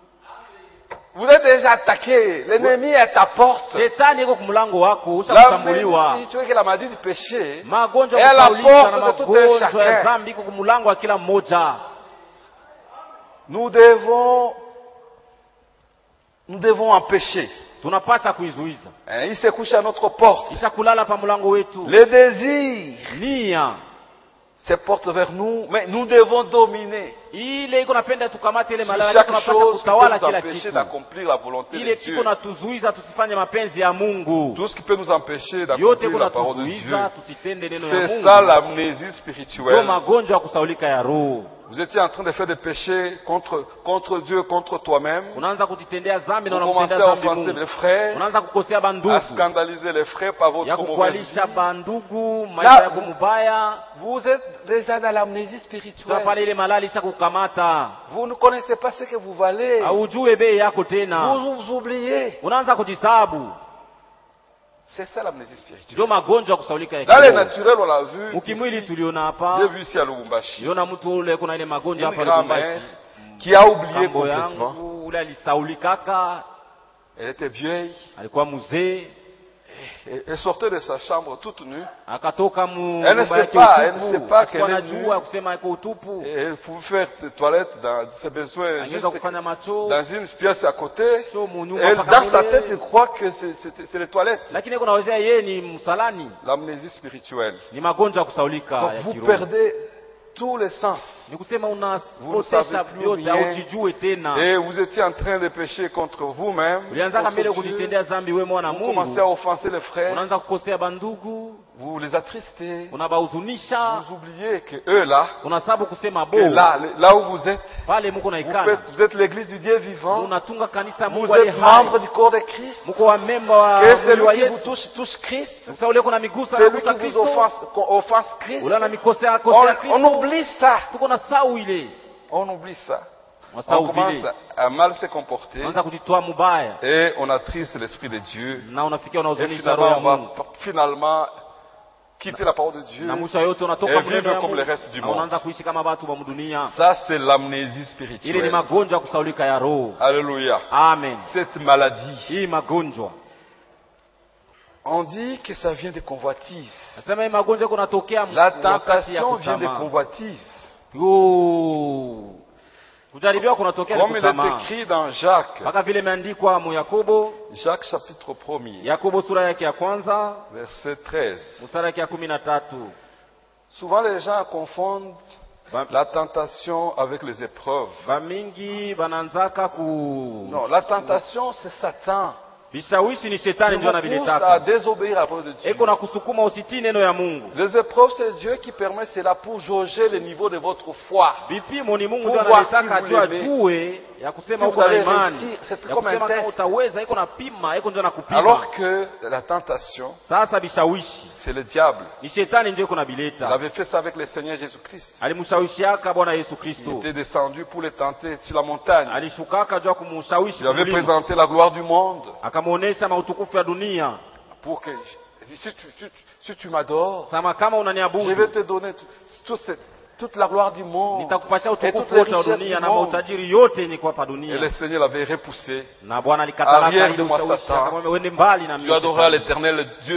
vous êtes déjà attaqué. L'ennemi est à ta porte. Shetani iko kumlango wako, L'amnésie ushakutambuliwa. spirituelle que la maladie du péché. Magonjwa Et à la kusaulika porte na de tout un magonjwa ya chacun. dhambi iko kumlango wa kila mmoja. Nous devons, nous devons empêcher. Tunapaswa kuizuiza. Hein, il se couche à notre porte. Kisha kulala pa mlango wetu. Les désirs Nia se portent vers nous, mais nous devons dominer. ile iko napenda tukamate ile Sur malala, chaque tunapaswa chose qui peut kutawala nous kila empêcher kitu. d'accomplir la volonté de Ile Dieu. tiko natuzuiza tusifanye mapenzi ya Mungu. Tout ce qui peut nous empêcher Yote d'accomplir kuna la parole de Dieu. tuzuiza tusitende neno ya C'est Mungu. ça l'amnésie Ndio spirituelle. magonjwa ya kusaulika ya roho. Vous étiez en train de faire des péchés contre, contre Dieu, contre toi-même. Unaanza kutitendea dhambi na Vous commencez unamtendea à dhambi offenser Mungu. les frères, Unaanza kukosea à bandugu. scandaliser les frères par Ya votre mauvaise vie. kukwalisha bandugu, maisha yako mubaya. Vous êtes déjà dans l'amnésie Sasa spirituelle. pale ile malali isha kukamata. Vous ne connaissez pas ce que vous valez. Haujue bei yako tena. Vous vous oubliez. Unaanza kujisabu. C'est ça l'amnésie spirituelle. Ndio magonjwa ya kusaulika ya Dans les kiroho. naturels, on l'a vu. Mukimwili Ici, tuliona j'ai hapa. vu ici à Lubumbashi. Niona mtu ule kuna ile magonjwa Une hapa grand-mère Lubumbashi. qui a oublié Kambo complètement. yangu ule alisaulikaka, Elle était vieille. alikuwa mzee, Et elle sortait de sa chambre toute nue. akatoka mu Elle ne nyumba sait yake pas, elle ne utupu. sait pas Alikuwa qu'elle est nue. anajua kusema iko utupu. Et elle pouvait faire ses toilettes dans ses besoins Angeza juste kufanya macho. dans une pièce à côté. Cho mu nyumba Elle, mpaka dans sa mule. tête, elle croit que c'est- c'est c'est les toilettes. Lakini kuna wazee yeye ni msalani. L'amnésie spirituelle. Ni magonjwa ya kusaulika Donc ya vous kiroho. perdez tous les sens. Ni kusema Vous ne unapotesha savez plus vyote rien. haujijue tena. Et vous étiez en train de pécher contre vous-même. Ulianzaka contre mbele Dieu. kujitendea dhambi wewe mwana Vous commencez à Mungu. offenser les frères. Unaanza kukosea bandugu, Vous les attristez. unabahuzunisha, Vous oubliez que eux là, unasabu kusema que bo. là, là où vous êtes, Pale muko vous, naikana. faites, vous êtes l'église du Dieu vivant. Unatunga kanisa Vous Mungu aliye êtes membre hai. du corps de Christ. Muko wa memba wa Que mwili celui wa qui Yesu. vous touche, touche Christ. Sasa ule kuna migusa Celui na qui Kristo. vous offense, offense Christ. Ule na mikosea On, kosea Kristo. on oublie ça. Tuko na sau ile. On oublie ça. On Wasau commence vile. à mal se comporter. Unaanza kujitoa mubaya. Et on attriste l'Esprit de Dieu. Na unafikia Et unahuzunisha roho ya finalement, on Mungu. va finalement quitter la parole de Dieu. Na mwisho yote unatoka Et mwenendo vivre ya comme Mungu. le reste du Na monde. unaanza kuishi kama watu wa dunia. Ça, c'est l'amnésie Ile ni spirituelle. magonjwa ya kusaulika ya roho. Alléluia. Amen. Cette maladie, Hii magonjwa. on dit que ça vient des convoitises. Nasema hii magonjwa kunatokea La wakati ya tentation vient des kutamaa. convoitises. Yo. Kujaribiwa kunatokea ni Comme il est kutamaa. écrit dans Jacques, Mpaka vile imeandikwa mu Yakobo, Jacques chapitre premier, Yakobo sura yake ya kwanza, verset treize. mstari yake ya kumi na tatu. Souvent les gens confondent Ba- la tentation avec les épreuves. Bamingi bananzaka ku Non, la tentation c'est Satan. vishawishi ni shetani Qui ndio vous pousse à anavilitaka. désobéir à la parole de Dieu. Eko na kusukuma usitii neno ya Mungu. Les épreuves, c'est Dieu qui permet cela pour jauger le niveau de votre foi. Vipimo ni Mungu Pour ndio voir si analitaka vous jua l'aimez. jue ya kusema Si uko vous na allez imani. réussir, c'est Ya comme un kusema kama test. utaweza, iko na pima, iko ndio nakupima. Alors que la tentation, Sasa vishawishi c'est le diable. ni shetani ndio iko na Il bileta. avait fait ça avec le Seigneur Jésus-Christ. Alimshawishiaka Bwana Yesu Il Kristo. était descendu pour le tenter sur la montagne. Alishukaka jua kumshawishi Il avait kumlima. présenté la gloire du monde. Akamuonesha mautukufu ya dunia. Pour que, il dit, si tu, tu- tu- si tu m'adores, Sama kama je vais unaniabudu, te donner tout- tout cette- toute la gloire du monde. nitakupatia Et toutes utukufu les wote wa richesses dunia du na monde. mautajiri yote yenye kwa hapa Et dunia. le Seigneur l'avait repoussé. Na Bwana alikatalaka Arrière ile de moi, ushawishi, Satan. akamwambia uende mbali na Tu mimi. adoreras Shetani. l'éternel Dieu,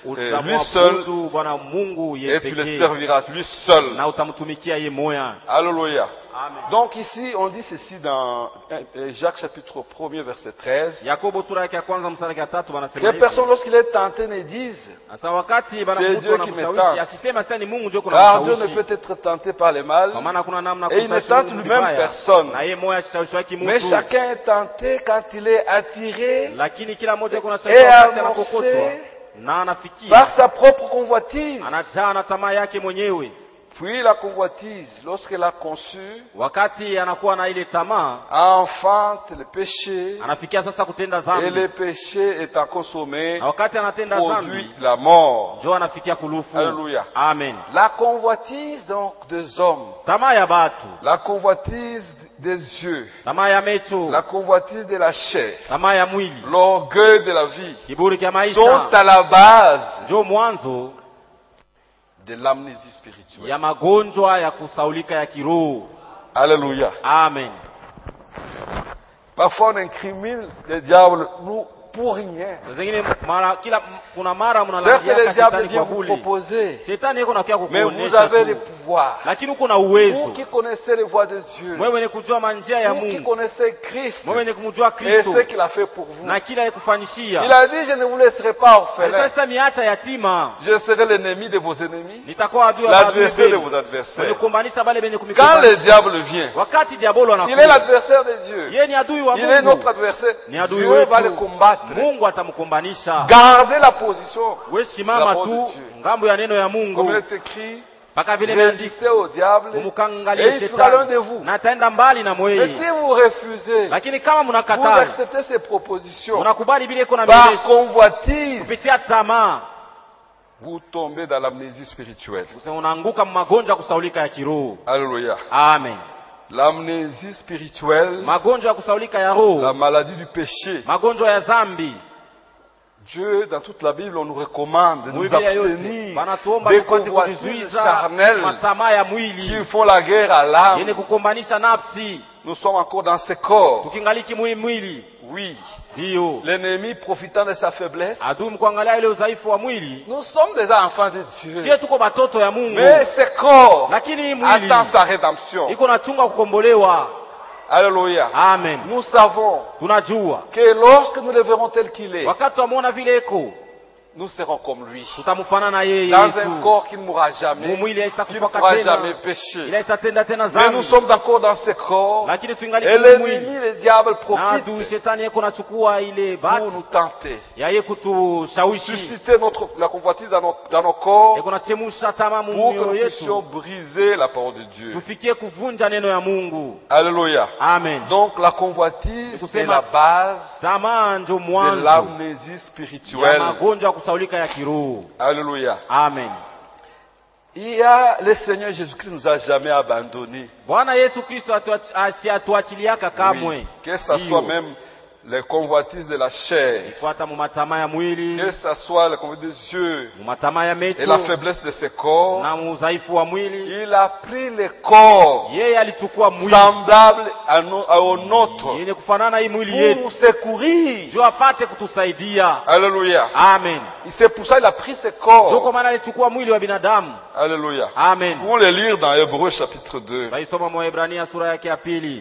euh, lui seul, Bwana Mungu yeye et tu le pekee, serviras lui seul. na utamtumikia yeye moya. Alléluia. Amen. Donc ici, on dit ceci dans euh, Jacques chapitre premier, verset treize. Yakobo sura yake ya kwanza mstari wa tatu banasema Que hivi. personne, lorsqu'il est tenté, ne dise, Sasa wakati bana C'est mtu Dieu qui anamshawishi me tente. asiseme sasa ni Mungu ndio car Dieu ne kunamshawishi. peut être tenté par le mal, Kwa maana kuna namna et il ne kushawishi tente Mungu lui-même vibaya. personne. Na yeye moya shawishwaki Mais mtu. chacun est tenté quand il est attiré Lakini kila mmoja kuna et shawishi wakati amorcé anakokotwa na anafikia. par sa propre convoitise. Anajaa na tamaa yake mwenyewe. Puis la convoitise, lorsqu'elle a conçu, Wakati anakuwa na ile tamaa, enfante le péché, anafikia sasa kutenda et dhambi. le péché étant consommé, Na wakati anatenda produit dhambi, la mort. ndio anafikia kulufu. Alléluia. Amen. La convoitise donc des hommes, Tamaa ya batu, la convoitise des yeux, tamaa ya mecho, la convoitise de la chair, tamaa ya mwili, l'orgueil de la vie, kiburi cha sont maisha, à la base ndio mwanzo de l'amnésie spirituelle. ya magonjwa ya kusaulika ya kiroho. Alléluia. Amen. Parfois on incrimine le diable nous pour rien. Saa zingine mara kila kuna mara Certes, mnalalia le diable shetani vient kwa vous buli. proposer, Shetani yako nakia mais vous kukuonesha avez tu. le pouvoir. Lakini uko na Vous uwezo. qui connaissez les voies de Dieu, Wewe ni kujua manjia ya vous qui Mungu. connaissez Christ Wewe ni kumjua et Kristo. ce qu'il a fait pour vous. Na kila Il yakufanyishia. a dit, je ne vous laisserai pas orphelin. Sasa miacha yatima. Je serai l'ennemi de vos ennemis, Nitakuwa adui wa l'adversaire de adui vos wenu. adversaires. Kumbanisha bale benye Quand kumikosa. le diable vient, Wakati diabolo il est anakuja. l'adversaire de Dieu. Yeye ni adui wa Il est Mungu. notre adversaire. Ni adui Dieu va le wetu. combattre. Mungu atamkumbanisha. Gardez la position. Wewe simama La tu parole de Dieu. ngambo ya neno ya Comme Mungu. il est écrit, Paka vile imeandikwa. résistez au diable et Mumukangalie il fera l'un shetani. de vous. Na ataenda mbali na Mais mweye. si vous refusez, Lakini kama vous mnakataa, acceptez ces propositions mnakubali vile iko na par mielezi convoitise, kupitia tamaa, vous tombez dans l'amnésie spirituelle. usema unaanguka magonjwa ya kusaulika ya kiroho. Alléluia. Amen. L'amnésie spirituelle, Magonjwa ya kusaulika ya la roho, maladie du péché. magonjwa ya dhambi. Dieu, dans toute la Bible, on nous recommande de nous Biblia yote abstenir banatuomba des tupate convoitises kujizuiza charnelles matamaa ya qui mwili font la guerre à l'âme. yenye kukombanisha nafsi. Nous sommes encore dans ce corps. Tukingaliki mwi mwili Oui. ndio L'ennemi profitant de sa faiblesse. adui mkuangalia ile udhaifu wa mwili. Nous sommes déjà enfants de Dieu. Sie tuko batoto ya Mungu, Mais ce corps lakini hii mwili attend sa rédemption. iko nachunga kukombolewa. Alléluia. Amen. Nous savons Tunajua que lorsque nous le verrons tel qu'il est, wakati tuamwona vile eko nous serons comme lui. tutamfanana yeye Dans un Yesu. corps qui ne mourra jamais, Mwili qui ne haitakufa pourra tena, jamais pécher. ila itatenda tena Mais nous dhambi, sommes encore dans ce corps. lakini Et tuingaliki mwili l'ennemi, le diable, na adui profite shetani yeko nachukua ile pour bahati nous tenter. ya yeye kutushawishi, Susciter notre, la convoitise dans nos, dans nos corps yeko nachemusha tamaa mu pour que nous mioyo puissions yetu, briser la parole de Dieu. tufikie kuvunja neno ya Mungu. Alléluia. Amen. Donc la convoitise Kusema- est la base Tamaa ndio de mwanzo l'amnésie ya spirituelle. magonjwa ya kusaulika ya kiroho. Alléluia. Amen. Il y a, le Seigneur Jésus-Christ nous a jamais abandonnés. Bwana Yesu Kristo atu- asiatuachiliaka kamwe. Oui. Que ce Hiyo. soit même les convoitises de la chair, Ifuata mu matamaa ya mwili, que ce soit les convoitises des yeux mu matamaa ya mecho et la faiblesse de ce corps, na mu udhaifu wa mwili. il a pris le corps Yeye alichukua mwili semblable à no- à- au nôtre yenye kufanana hii mwili pour yetu nous secourir. juu apate kutusaidia. Alléluia. Amen. Et c'est pour ça qu'il a pris ce Ndio kwa corps. maana alichukua mwili wa binadamu. Alléluia. Amen. Pour le lire dans Hébreux chapitre deux. Baisoma mu Waebrania sura yake ya pili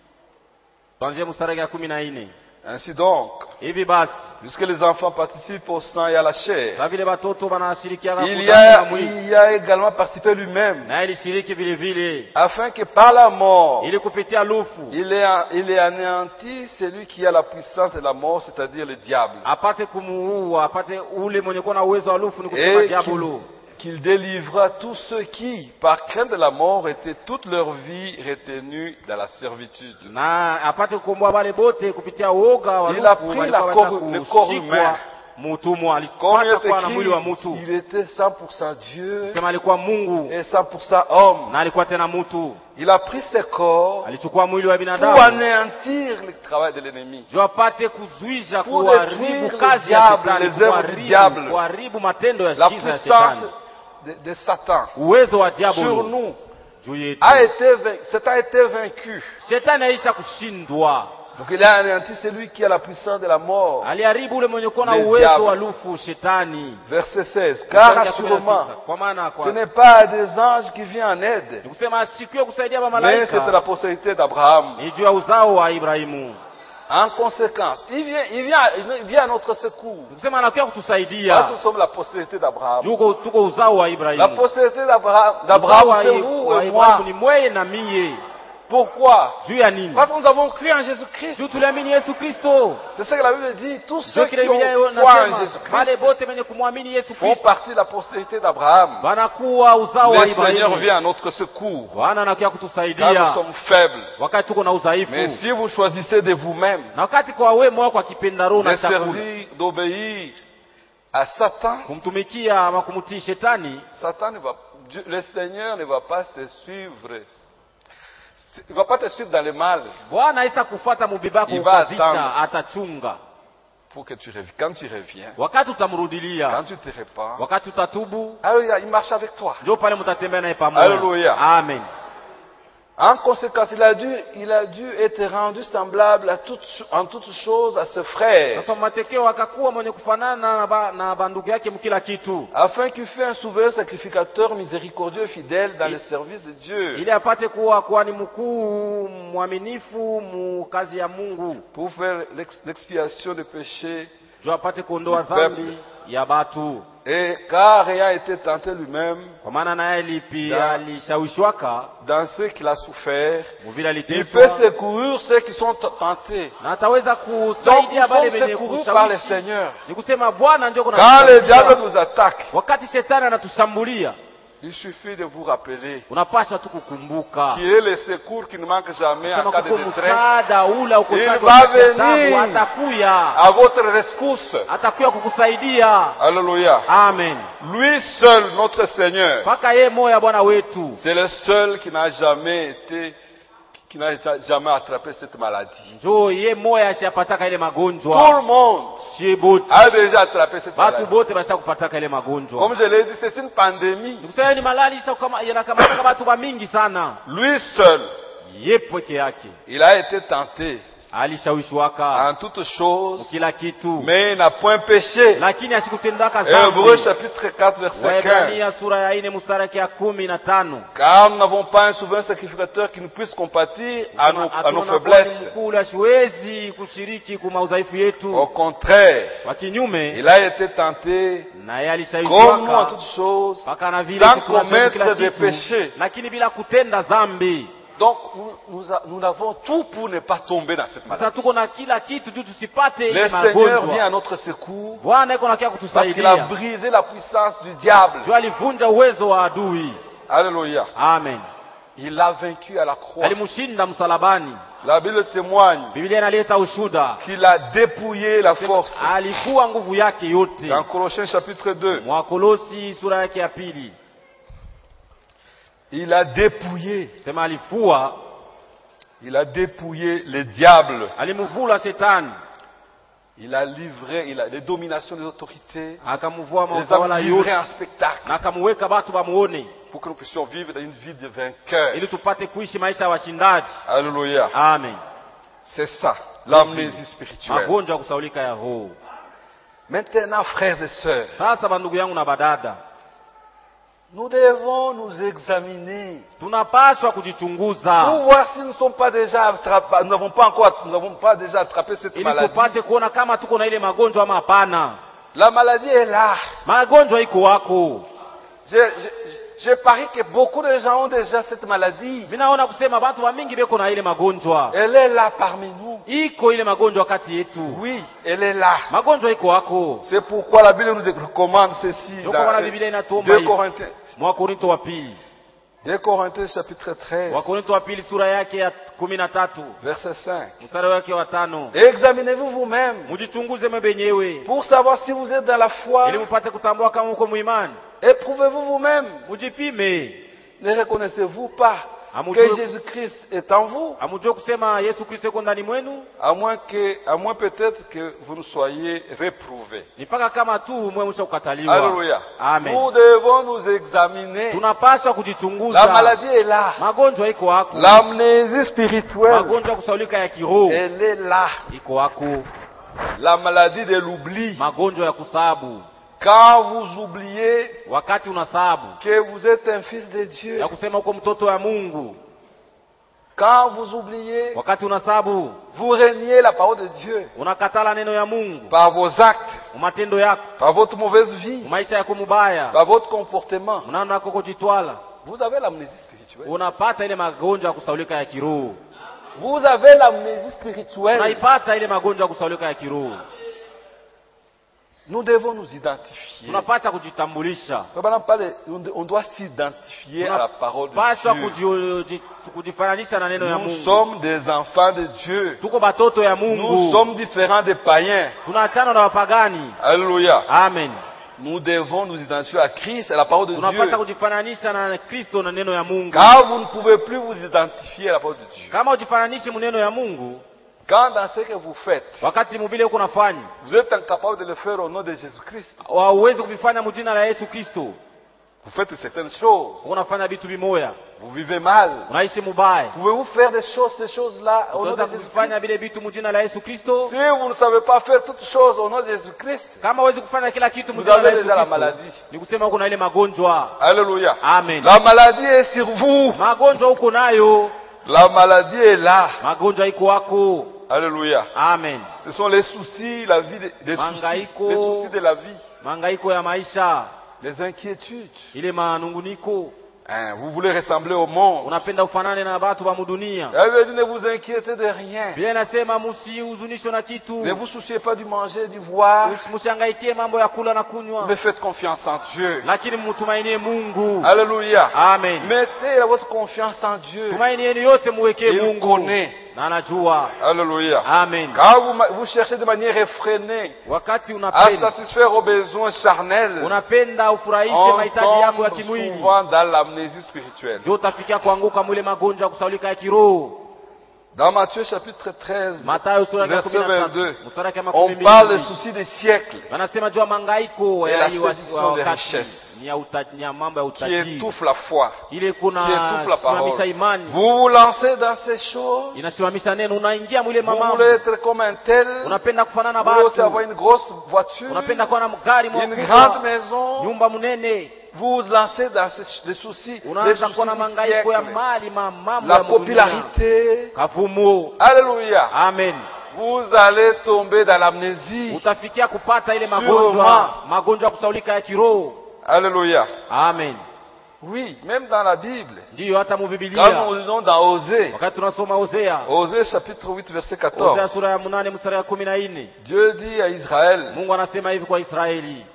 kuanzia mstari ya kumi na nne. Ainsi donc, Hivi basi puisque les enfants participent au sang et à la chair, kama vile watoto wanashirikiana il y kudani na a, mwili, il y a également participé lui-même, na ilishiriki vile vile afin que par la mort, ili kupitia lufu il ait, il ait anéanti celui qui a la puissance de la mort, c'est-à-dire le diable, apate kumuua, apate ule mwenye kuwa na uwezo wa lufu, ni kusema et qu'il, diabolo, qu'il délivra tous ceux qui, par crainte de la mort, étaient toute leur vie retenus dans la servitude. na apate kukomboa wale bote kupitia uoga wa Il a lufu pris walikuwa la wanataka corps- le corps kushikwa humain. mutumwa. Comme il Alipata est kuwa na mwili wa écrit, mutu, il était cent pour cent Dieu sema alikuwa Mungu et cent pour cent homme. na alikuwa tena mutu. Il a pris ce corps Alichukua mwili wa pour binadamu anéantir le travail de l'ennemi. juu apate kuzuisha, Pour kuharibu détruire kazi le ya diable, shetani, les œuvres du diable. kuharibu kuharibu matendo ya La giza ya puissance shetani. de, de Satan Uwezo wa sur diabolo nous juu yetu, a été vaincu. Satan a été vaincu. shetani aisha kushindwa. Donc il a anéanti celui qui a la puissance de la mort. Aliharibu ule mwenye kuwa na Le uwezo diable. wa lufu, shetani. Verset seize. Car assurément, Kwa maana ce kwa n'est pas des anges qui viennent en aide, ni kusema siku ya kusaidia mais malaika c'est la postérité d'Abraham. ni juu ya uzao wa Ibrahimu. En conséquence, il vient, il vient, il vient à notre secours. Ni kusema anakuja Parce que kutusaidia. nous sommes la postérité d'Abraham. Tuko tuko uzao wa La Ibrahimu. postérité d'Abraham, Uzao d'Abraham, wa c'est I- vous wa et Ibrahimu moi. ni mweye na mie. Pourquoi? Juu ya nini? Parce que nous avons cru en Jésus-Christ. Juu tuliamini Yesu Kristo. C'est ce que la Bible dit. Tous ceux Ndio qui kile Biblia ont foi en inasema wale Jésus-Christ bote wenye kumwamini Yesu font Kristo partie de la postérité d'Abraham. wanakuwa uzao wa Le Seigneur Ibrahimu. vient à notre secours. Bwana anakuja Car nous kutusaidia sommes faibles. wakati tuko na Mais udhaifu, si vous choisissez de vous-même na wakati kwa wewe moyo kwa kipenda roho de na chakula servir, d'obéir à Satan, kumtumikia ama kumtii shetani, Satan ne va, Dieu- le Seigneur ne va pas te suivre. Il ne va pas te suivre dans le mal Bwana haita kufuata mubibako Il va kufadhisha, attendre. atachunga pour que tu reviennes. Quand tu reviens, wakati utamrudilia, quand tu te répands, wakati utatubu, alléluia, il marche avec toi. ndio pale mtatembea naye pamoja. Alléluia. Amen. En conséquence, il a dû, il a dû être rendu semblable à toute, en toutes choses à ses frères, Sasa matokeo akakuwa mwenye kufanana na, ba, na bandugu yake mkila kitu, afin qu'il fût un souverain sacrificateur miséricordieux et fidèle dans Il- le service de Dieu, ili apate kuwa kuwa ni mkuu mwaminifu mu kazi ya Mungu, pour faire l'ex- l'expiation des péchés. ndio apate kuondoa Du peuple. dhambi ya batu. Et car ayant été tenté lui-même Kwa maana naye lipi Da- alishawishwaka dans ce qu'il a souffert, muvile il peut aliteswa, secourir ceux qui sont tentés. na ataweza Donc nous kusaidia wale sommes wenye secourus par le kushawishi. Seigneur. Ni kusema Bwana ndio kuna Quand le kusaidia. diable nous attaque, Wakati shetani anatushambulia, il suffit de vous rappeler unapaswa tu kukumbuka qu'il est le secours qui ne manque jamais en kama cas de kuko détresse, msaada ule uko Il kati va wa venir. tabu, atakuya à votre rescousse. atakuya kukusaidia. Alléluia. Amen. Lui seul, notre Seigneur, Mpaka yeye moya Bwana wetu c'est le seul qui n'a jamais été, qui n'a jamais attrapé cette maladie. njoo ye moya ashapataka ile Tout magonjwa, le monde sie bote a déjà attrapé cette batu maladie. bote basha kupataka ile magonjwa. Comme je l'ai dit, c'est une pandémie. Ni kusema ni malali isa kama yanakamata watu wa mingi sana. Lui seul, Ye peke yake il a été tenté alishawishwaka en toutes choses, kila kitu, mais il n'a point péché. lakini asikutendaka Hébreux dhambi. chapitre quatre, verset quinze. Waebrania sura ya ine mstari ya kumi na tano. Car nous n'avons pas un souverain sacrificateur qui nous puisse compatir à nos, à nos faiblesses. Mkuu asiwezi kushiriki kwa udhaifu Au yetu, contraire, kwa kinyume il a été tenté na yeye comme nous en alishawishwaka toutes choses, mpaka na vile sans siku na siku kila commettre de kitu, péché. lakini bila kutenda dhambi. Donc nous, nous, a- nous avons tout pour ne pas tomber dans cette Sasa maladie. tuko na kila kitu tu tusipate Le ile Seigneur vient magonjwa. à notre secours Bwana iko nakia parce qu'il a kutusaidia, brisé la puissance du diable. juu alivunja uwezo wa adui. Alléluia. Amen. Il l'a vaincu à la croix. Alimshinda msalabani. La Bible témoigne Biblia inaleta ushuda, qu'il a dépouillé la force. alikuwa nguvu yake yote. Dans Colossiens chapitre deux, Mwakolosi sura yake ya pili il a dépouillé, sema alifua, il a dépouillé le diable. alimvula shetani, Il a livré, il a les dominations des autorités, akamvua il les mautawala a livrés yote en spectacle na akamuweka batu bamuone, pour que nous puissions vivre dans une vie de vainqueur. ili tupate kuishi maisha ya washindaji. Alléluia. Amen. C'est ça, l'amnésie spirituelle. Magonjwa ya kusaulika ya roho. Maintenant, frères et sœurs, Sasa bandugu yangu na badada, nous devons nous examiner tunapaswa pour kujichunguza voir si nous ne sommes pas déjà attrapés, nous n'avons pas encore, nous n'avons pas déjà attrapé cette ili maladie. tupate kuona kama tuko na ile magonjwa ama hapana. La maladie est là. Magonjwa iko wako. Je, je, je parie que beaucoup de gens ont déjà cette maladie. Mimi naona kusema watu wa mingi beko na ile magonjwa. Elle est là parmi nous. Iko ile magonjwa kati yetu. Oui, elle est là. Magonjwa iko wako. C'est pourquoi la Bible nous recommande ceci Ndio kwa dans maana Biblia inatuomba deux hivi. Corinthiens, Mwa Korinto wa pili. deux Corinthiens chapitre treize, Wa Korinto wa pili sura yake ya kumi na tatu verset cinq. mstari wake wa tano. Examinez-vous vous-même Mujichunguze mwe benyewe pour savoir si vous êtes dans la foi. ili mpate kutambua kama uko muimani. Éprouvez-vous vous-même. Mujipime. Ne reconnaissez-vous pas que Jésus-Christ est en vous. Amujue kusema Yesu Kristo yuko ndani mwenu? À moins que, à moins peut-être que vous ne soyez réprouvés. Ni mpaka kama tu mwe mshakataliwa. Alléluia. Amen. Nous devons nous examiner. Tunapaswa kujichunguza. La maladie est là. Magonjwa iko hako. L'amnésie spirituelle, Magonjwa kusaulika ya kiroho elle est là. iko hako. La maladie de l'oubli. Magonjwa ya kusabu. Quand vous oubliez Wakati unasabu que vous êtes un fils de Dieu. ya kusema uko mtoto wa Mungu. Quand vous oubliez, Wakati unasabu vous reniez la parole de Dieu unakatala neno ya Mungu par vos actes, matendo yako, par votre mauvaise vie, maisha yako mubaya, par votre comportement. mnano yako kujitwala, Vous avez l'amnésie spirituelle. unapata ile magonjwa ya kusaulika ya kiroho. Vous avez l'amnésie spirituelle. Unaipata ile magonjwa ya kusaulika ya kiroho. Nous devons nous identifier. Tunapata kujitambulisha. On doit s'identifier à la parole de Tunapaswa Dieu. kujifananisha na neno ya Nous Mungu. sommes des enfants de Dieu. Tuko batoto ya Mungu. Nous sommes différents des païens. Tunaachana na wapagani. Alléluia. Amen. Nous devons nous identifier à Christ, à la parole de Tunapata Dieu. kujifananisha na Kristo na neno ya Mungu. Car vous ne pouvez plus vous identifier à la parole de Dieu. Kama ujifananishe muneno ya Mungu, Quand dans ce que vous faites, wakati mubile uko nafanya, vous êtes incapable de le faire au nom de Jésus-Christ. hauwezi kuvifanya mjina la Yesu Kristo. Vous faites certaines choses. Uko nafanya vitu vimoya, Vous vivez mal. unaishi mubaya. Pouvez-vous faire des choses, ces choses-là au nom de Unaweza kufanya Jésus-Christ? vile vitu mjina la Yesu Kristo? Si vous ne savez pas faire toutes choses au nom de Jésus-Christ, Kama huwezi kufanya kila kitu vous mjina la avez Yesu déjà la Kristo, maladie. ni kusema uko na ile magonjwa. Alléluia. Amen. La maladie est sur vous. Magonjwa uko nayo, La maladie est là. magonjwa iko wako. Alléluia. Amen. Ce sont les soucis, la vie, de- les soucis, Mangaiko. les soucis de la vie, Mangaiko ya maisha, les inquiétudes. ile manunguniko. Hein, vous voulez ressembler au monde. Unapenda ufanane na watu wa mudunia. Elle veut dire, ne vous inquiétez de rien. Biblia inasema msihuzunishwe na kitu. Ne vous souciez pas du manger, du boire, Msihangaikie mambo ya kula na kunywa, mais faites confiance en Dieu. lakini mtumainie Mungu. Alléluia. Amen. Mettez votre confiance en Dieu. Tumaini yenu yote muwekee Il Mungu. connaît. Na anajua. Alléluia. Amen. Quand vous, ma- vous cherchez de manière effrénée Wakati à unapenda satisfaire aux besoins charnels, unapenda ufurahishe on mahitaji yako ya tombe kimwili, souvent dans l'amnésie spirituelle. ndio utafikia kuanguka mwile magonjwa ya kusaulika ya kiroho. Dans Matthieu chapitre treize, Mathayo sura ya verset kumi na tatu, vingt-deux, mstari wa on makumi parle des mbili. soucis des siècles Wanasema juu ya mangaiko Et ya la hii wa- séduction wa des wakati, richesses. ni ya uta- ni ya mambo ya qui utajiri, étouffent la foi, ile qui kuna étouffent la parole. simamisha imani, Vous vous lancez dans ces choses, inasimamisha neno, unaingia mwile vous mambo, voulez être comme un tel, unapenda kufanana na vous voulez aussi avoir watu, une grosse voiture, unapenda kuwa na gari une makubwa, grande maison, nyumba mnene, vous vous lancez dans ces, les soucis, les unaanza soucis kuwa na du mangaiko ya siècle, mali, ma- mambo la ya dunia, popularité. kavumo. Alléluia. Amen. Vous allez tomber dans l'amnésie. Utafikia kupata ile Sûrement. magonjwa, magonjwa ya kusaulika ya kiroho. Alléluia. Amen. Oui, même dans la Bible. Ndiyo, hata mu Quand Biblia nous lisons dans Osée, wakati tunasoma Hosea, Osée chapitre huit verset Hosea quatorze, sura ya munane mstari wa kumi na nne, Dieu dit à Israël, Mungu anasema hivi kwa Israeli.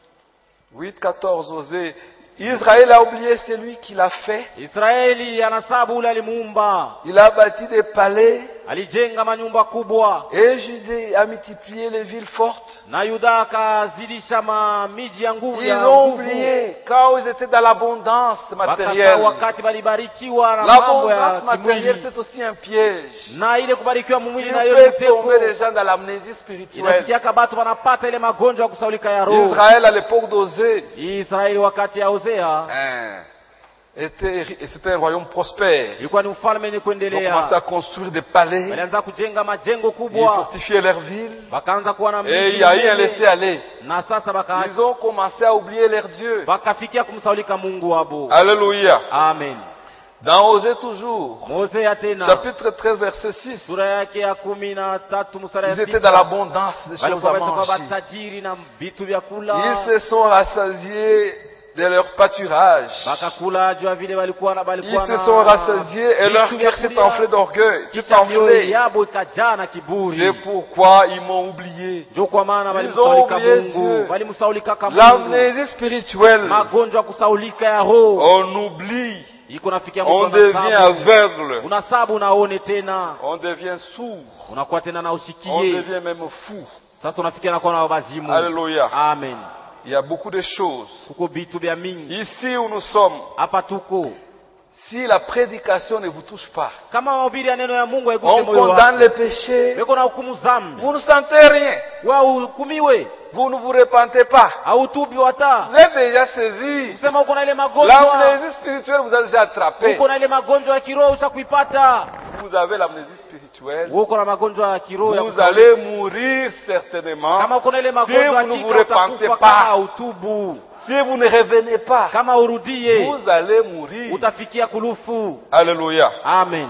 huit quatorze Osée, Israël a oublié celui qui l'a fait. Israeli anasabu ule alimuumba, Il a bâti des palais alijenga manyumba kubwa, et Judée a multiplié les villes fortes. na Yuda akazidisha ma miji ya nguvu Ils ya ont nguvu. oublié quand ils étaient dans l'abondance Wakati matérielle. wakati balibarikiwa na mambo ya L'abondance matérielle, kimwili, c'est aussi un piège na ile kubarikiwa qui mumwili na hiyo fait mteko tomber les gens dans l'amnésie spirituelle. inafikia batu wanapata ile magonjwa ya kusaulika ya roho. Israël, à l'époque d'Osée, Israeli wakati ya Hosea hein, était, et c'était un royaume prospère. ilikuwa ni ufalme wenye Ils ont commencé kuendelea, à construire des palais, walianza kujenga majengo ils kubwa, fortifiaient leurs villes, wakaanza kuwa na et il miji y a eu un minene. laisser-aller. Na sasa baka Ils ont commencé à oublier leur Dieu. bakafikia kumsaulika Mungu wabo. Alléluia. Amen. Dans Osée toujours, Hosea tena chapitre treize, verset six, sura yake ya kumi na tatu mstari ils ya étaient dans sita, l'abondance des choses walikuwa à wametoka manger. batajiri na vitu vya kula, Ils se sont rassasiés de leur pâturage. bakakula juu ya vile walikuwa na Ils balikuwa se sont rassasiés et leur vitu vya cœur s'est kulia, enflé d'orgueil, s'est kisha mioyo enflé. yabo ikajaa na kiburi. C'est pourquoi ils m'ont oublié. Ndio kwa maana Ils ont walimsaulika oublié Mungu, Dieu. walimsaulika kama Mungu. L'amnésie spirituelle, Magonjwa ya kusaulika ya roho on oublie, iko nafikia on mtu devient anasabu, aveugle, unasabu unaone tena, on devient sourd, unakuwa tena na on usikie. devient même fou. Sasa unafikia nakuwa na wazimu. Alléluia. Amen. Il y a beaucoup de choses. Kuko vitu vya mingi Ici où nous sommes, hapa tuko, si la prédication ne vous touche pas, kama mahubiri ya neno ya Mungu haiguse on moyo condamne wako, les péchés, weko na hukumu dhambi, vous ne sentez rien, wewe uhukumiwe, vous ne vous repentez pas. hautubi hata Vous êtes déjà saisi. kusema uko na ile magonjwa, L'amnésie spirituelle vous a déjà attrapé. uko na ile magonjwa ya kiroho ushakuipata, Vous avez l'amnésie spirituelle. uko na magonjwa ya kiroho ya Vous kufa- allez mourir certainement kama uko na ile si magonjwa vous ne vous hakika repentez utakufa kama pas. hautubu, Si vous ne revenez pas, kama urudie vous allez mourir. utafikia kulufu. Alléluia. Amen.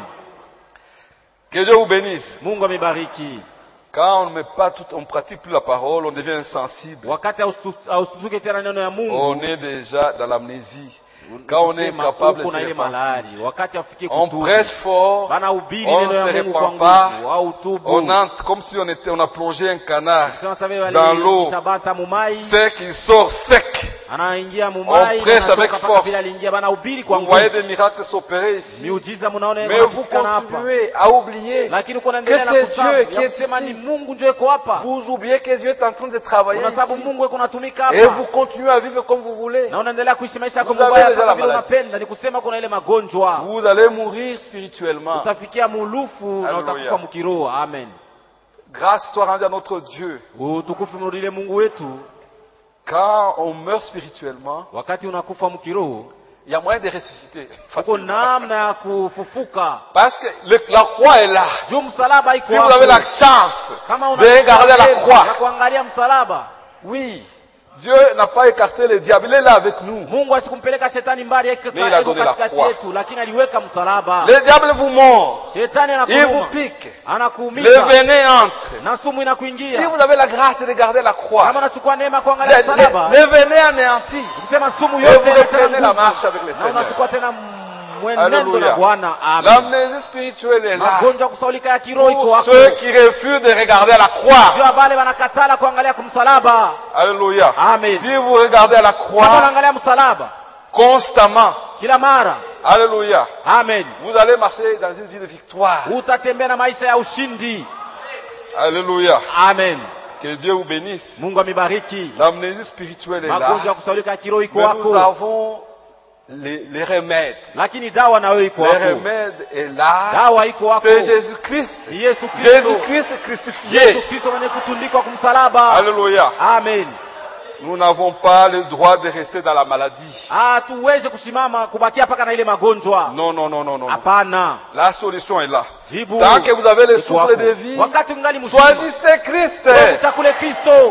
Que Dieu vous bénisse. Mungu amebariki. Quand on ne met pas tout, on pratique plus la parole, on devient insensible. Wakati hausuzuke tena neno ya Mungu, On est déjà dans l'amnésie. Quand on est capable de uko na se ile repentir, malari, wakati afikie on kutubu, prêche fort, banahubiri on neno ya se Mungu kwa repent pas, nguvu au tubu. on entre comme si on était, on a plongé un canard Sema sabe wale dans l'eau, Shabata mumai, sec, il sort sec. anaingia mumai, On prêche na avec anatoka force. bila aliingia, banahubiri kwa Vous voyez nguvu. des miracles s'opérer ici. Miujiza munaona Mais vous continuez à oublier lakini uko naendelea que na c'est kusema Dieu qui ya est kusema ni ici. Mungu ndio yuko hapa. Vous oubliez que Dieu est en train de travailler Kwa sababu ici. Mungu yuko anatumika Et hapa. vous continuez à vivre comme vous voulez. Na unaendelea kuishi maisha yako Vous avez mabaya déjà kama la vile maladie. unapenda, ni kusema kuna ile magonjwa. Vous allez mourir spirituellement. Utafikia mulufu na Hallelujah. utakufa mkiroho. Amen. Grâce soit rendue à notre Dieu. Utukufu mrudile Mungu wetu. Quand on meurt spirituellement, Wakati unakufa mkiroho, il y a moyen de ressusciter. uko namna ya kufufuka. Parce que le- la croix est là. Juu msalaba iko Si vous hapo. avez la chance Kama de una regarder la ya croix, kuangalia msalaba, oui, Dieu n'a pas écarté le diable, il est là avec nous. Mungu asikumpeleka shetani mbali yake Mais il a donné la katikati croix. yetu, lakini aliweka msalaba. Le diable vous mord, Shetani il vous anakuuma, pique, le anakuumiza venin entre. na sumu Si inakuingia. vous avez la grâce de regarder la Kama croix, unachukua neema le, kuangalia msalaba, le- le venin anéanti, ukisema sumu et yote vous inataka reprenez la nguvu, marche avec le na Seigneur. unachukua tena mwenendo na Alléluia. Bwana. Amen. L'amnésie spirituelle est là. Magonjwa ya kusaulika ya kiroho iko Pour hapo. ceux qui refusent de regarder la croix. Sio wale wanakatala kuangalia kumsalaba. Alléluia. Amen. Si vous regardez la Kama croix unaangalia msalaba constamment, kila mara, Alléluia, amen, vous allez marcher dans une vie de victoire. utatembea na maisha ya ushindi. Alléluia. Amen. Que Dieu vous bénisse. Mungu amebariki. L'amnésie spirituelle est Magonjwa ya là. kusaulika ya kiroho iko Mais nous hapo, avons les, les remèdes. lakini dawa nayo iko Le hapo. remède est là. Dawa iko hapo. C'est Jésus-Christ. Ni Yesu Kristo. Jésus-Christ Yesu crucifié. Kristo mwenye kutundikwa kumsalaba. Alléluia. Amen. Nous n'avons pas le droit de rester dans la maladie. Ah, tuweze kusimama kubakia paka na ile magonjwa. Non, non, non, non, non. Hapana. La solution est là. Jibu. Tant que vous avez le iko hapo. souffle de vie, Wakati ungali mzima, choisissez Christ. chakule Kristo.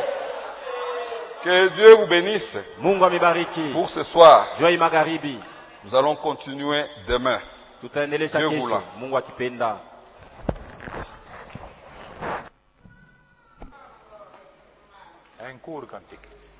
Que Dieu vous bénisse. Mungu amebariki. Pour ce soir, Jua magharibi. nous allons continuer demain. Tutaendelesha Dieu kesho, voula. Mungu akipenda. Un cours quantique.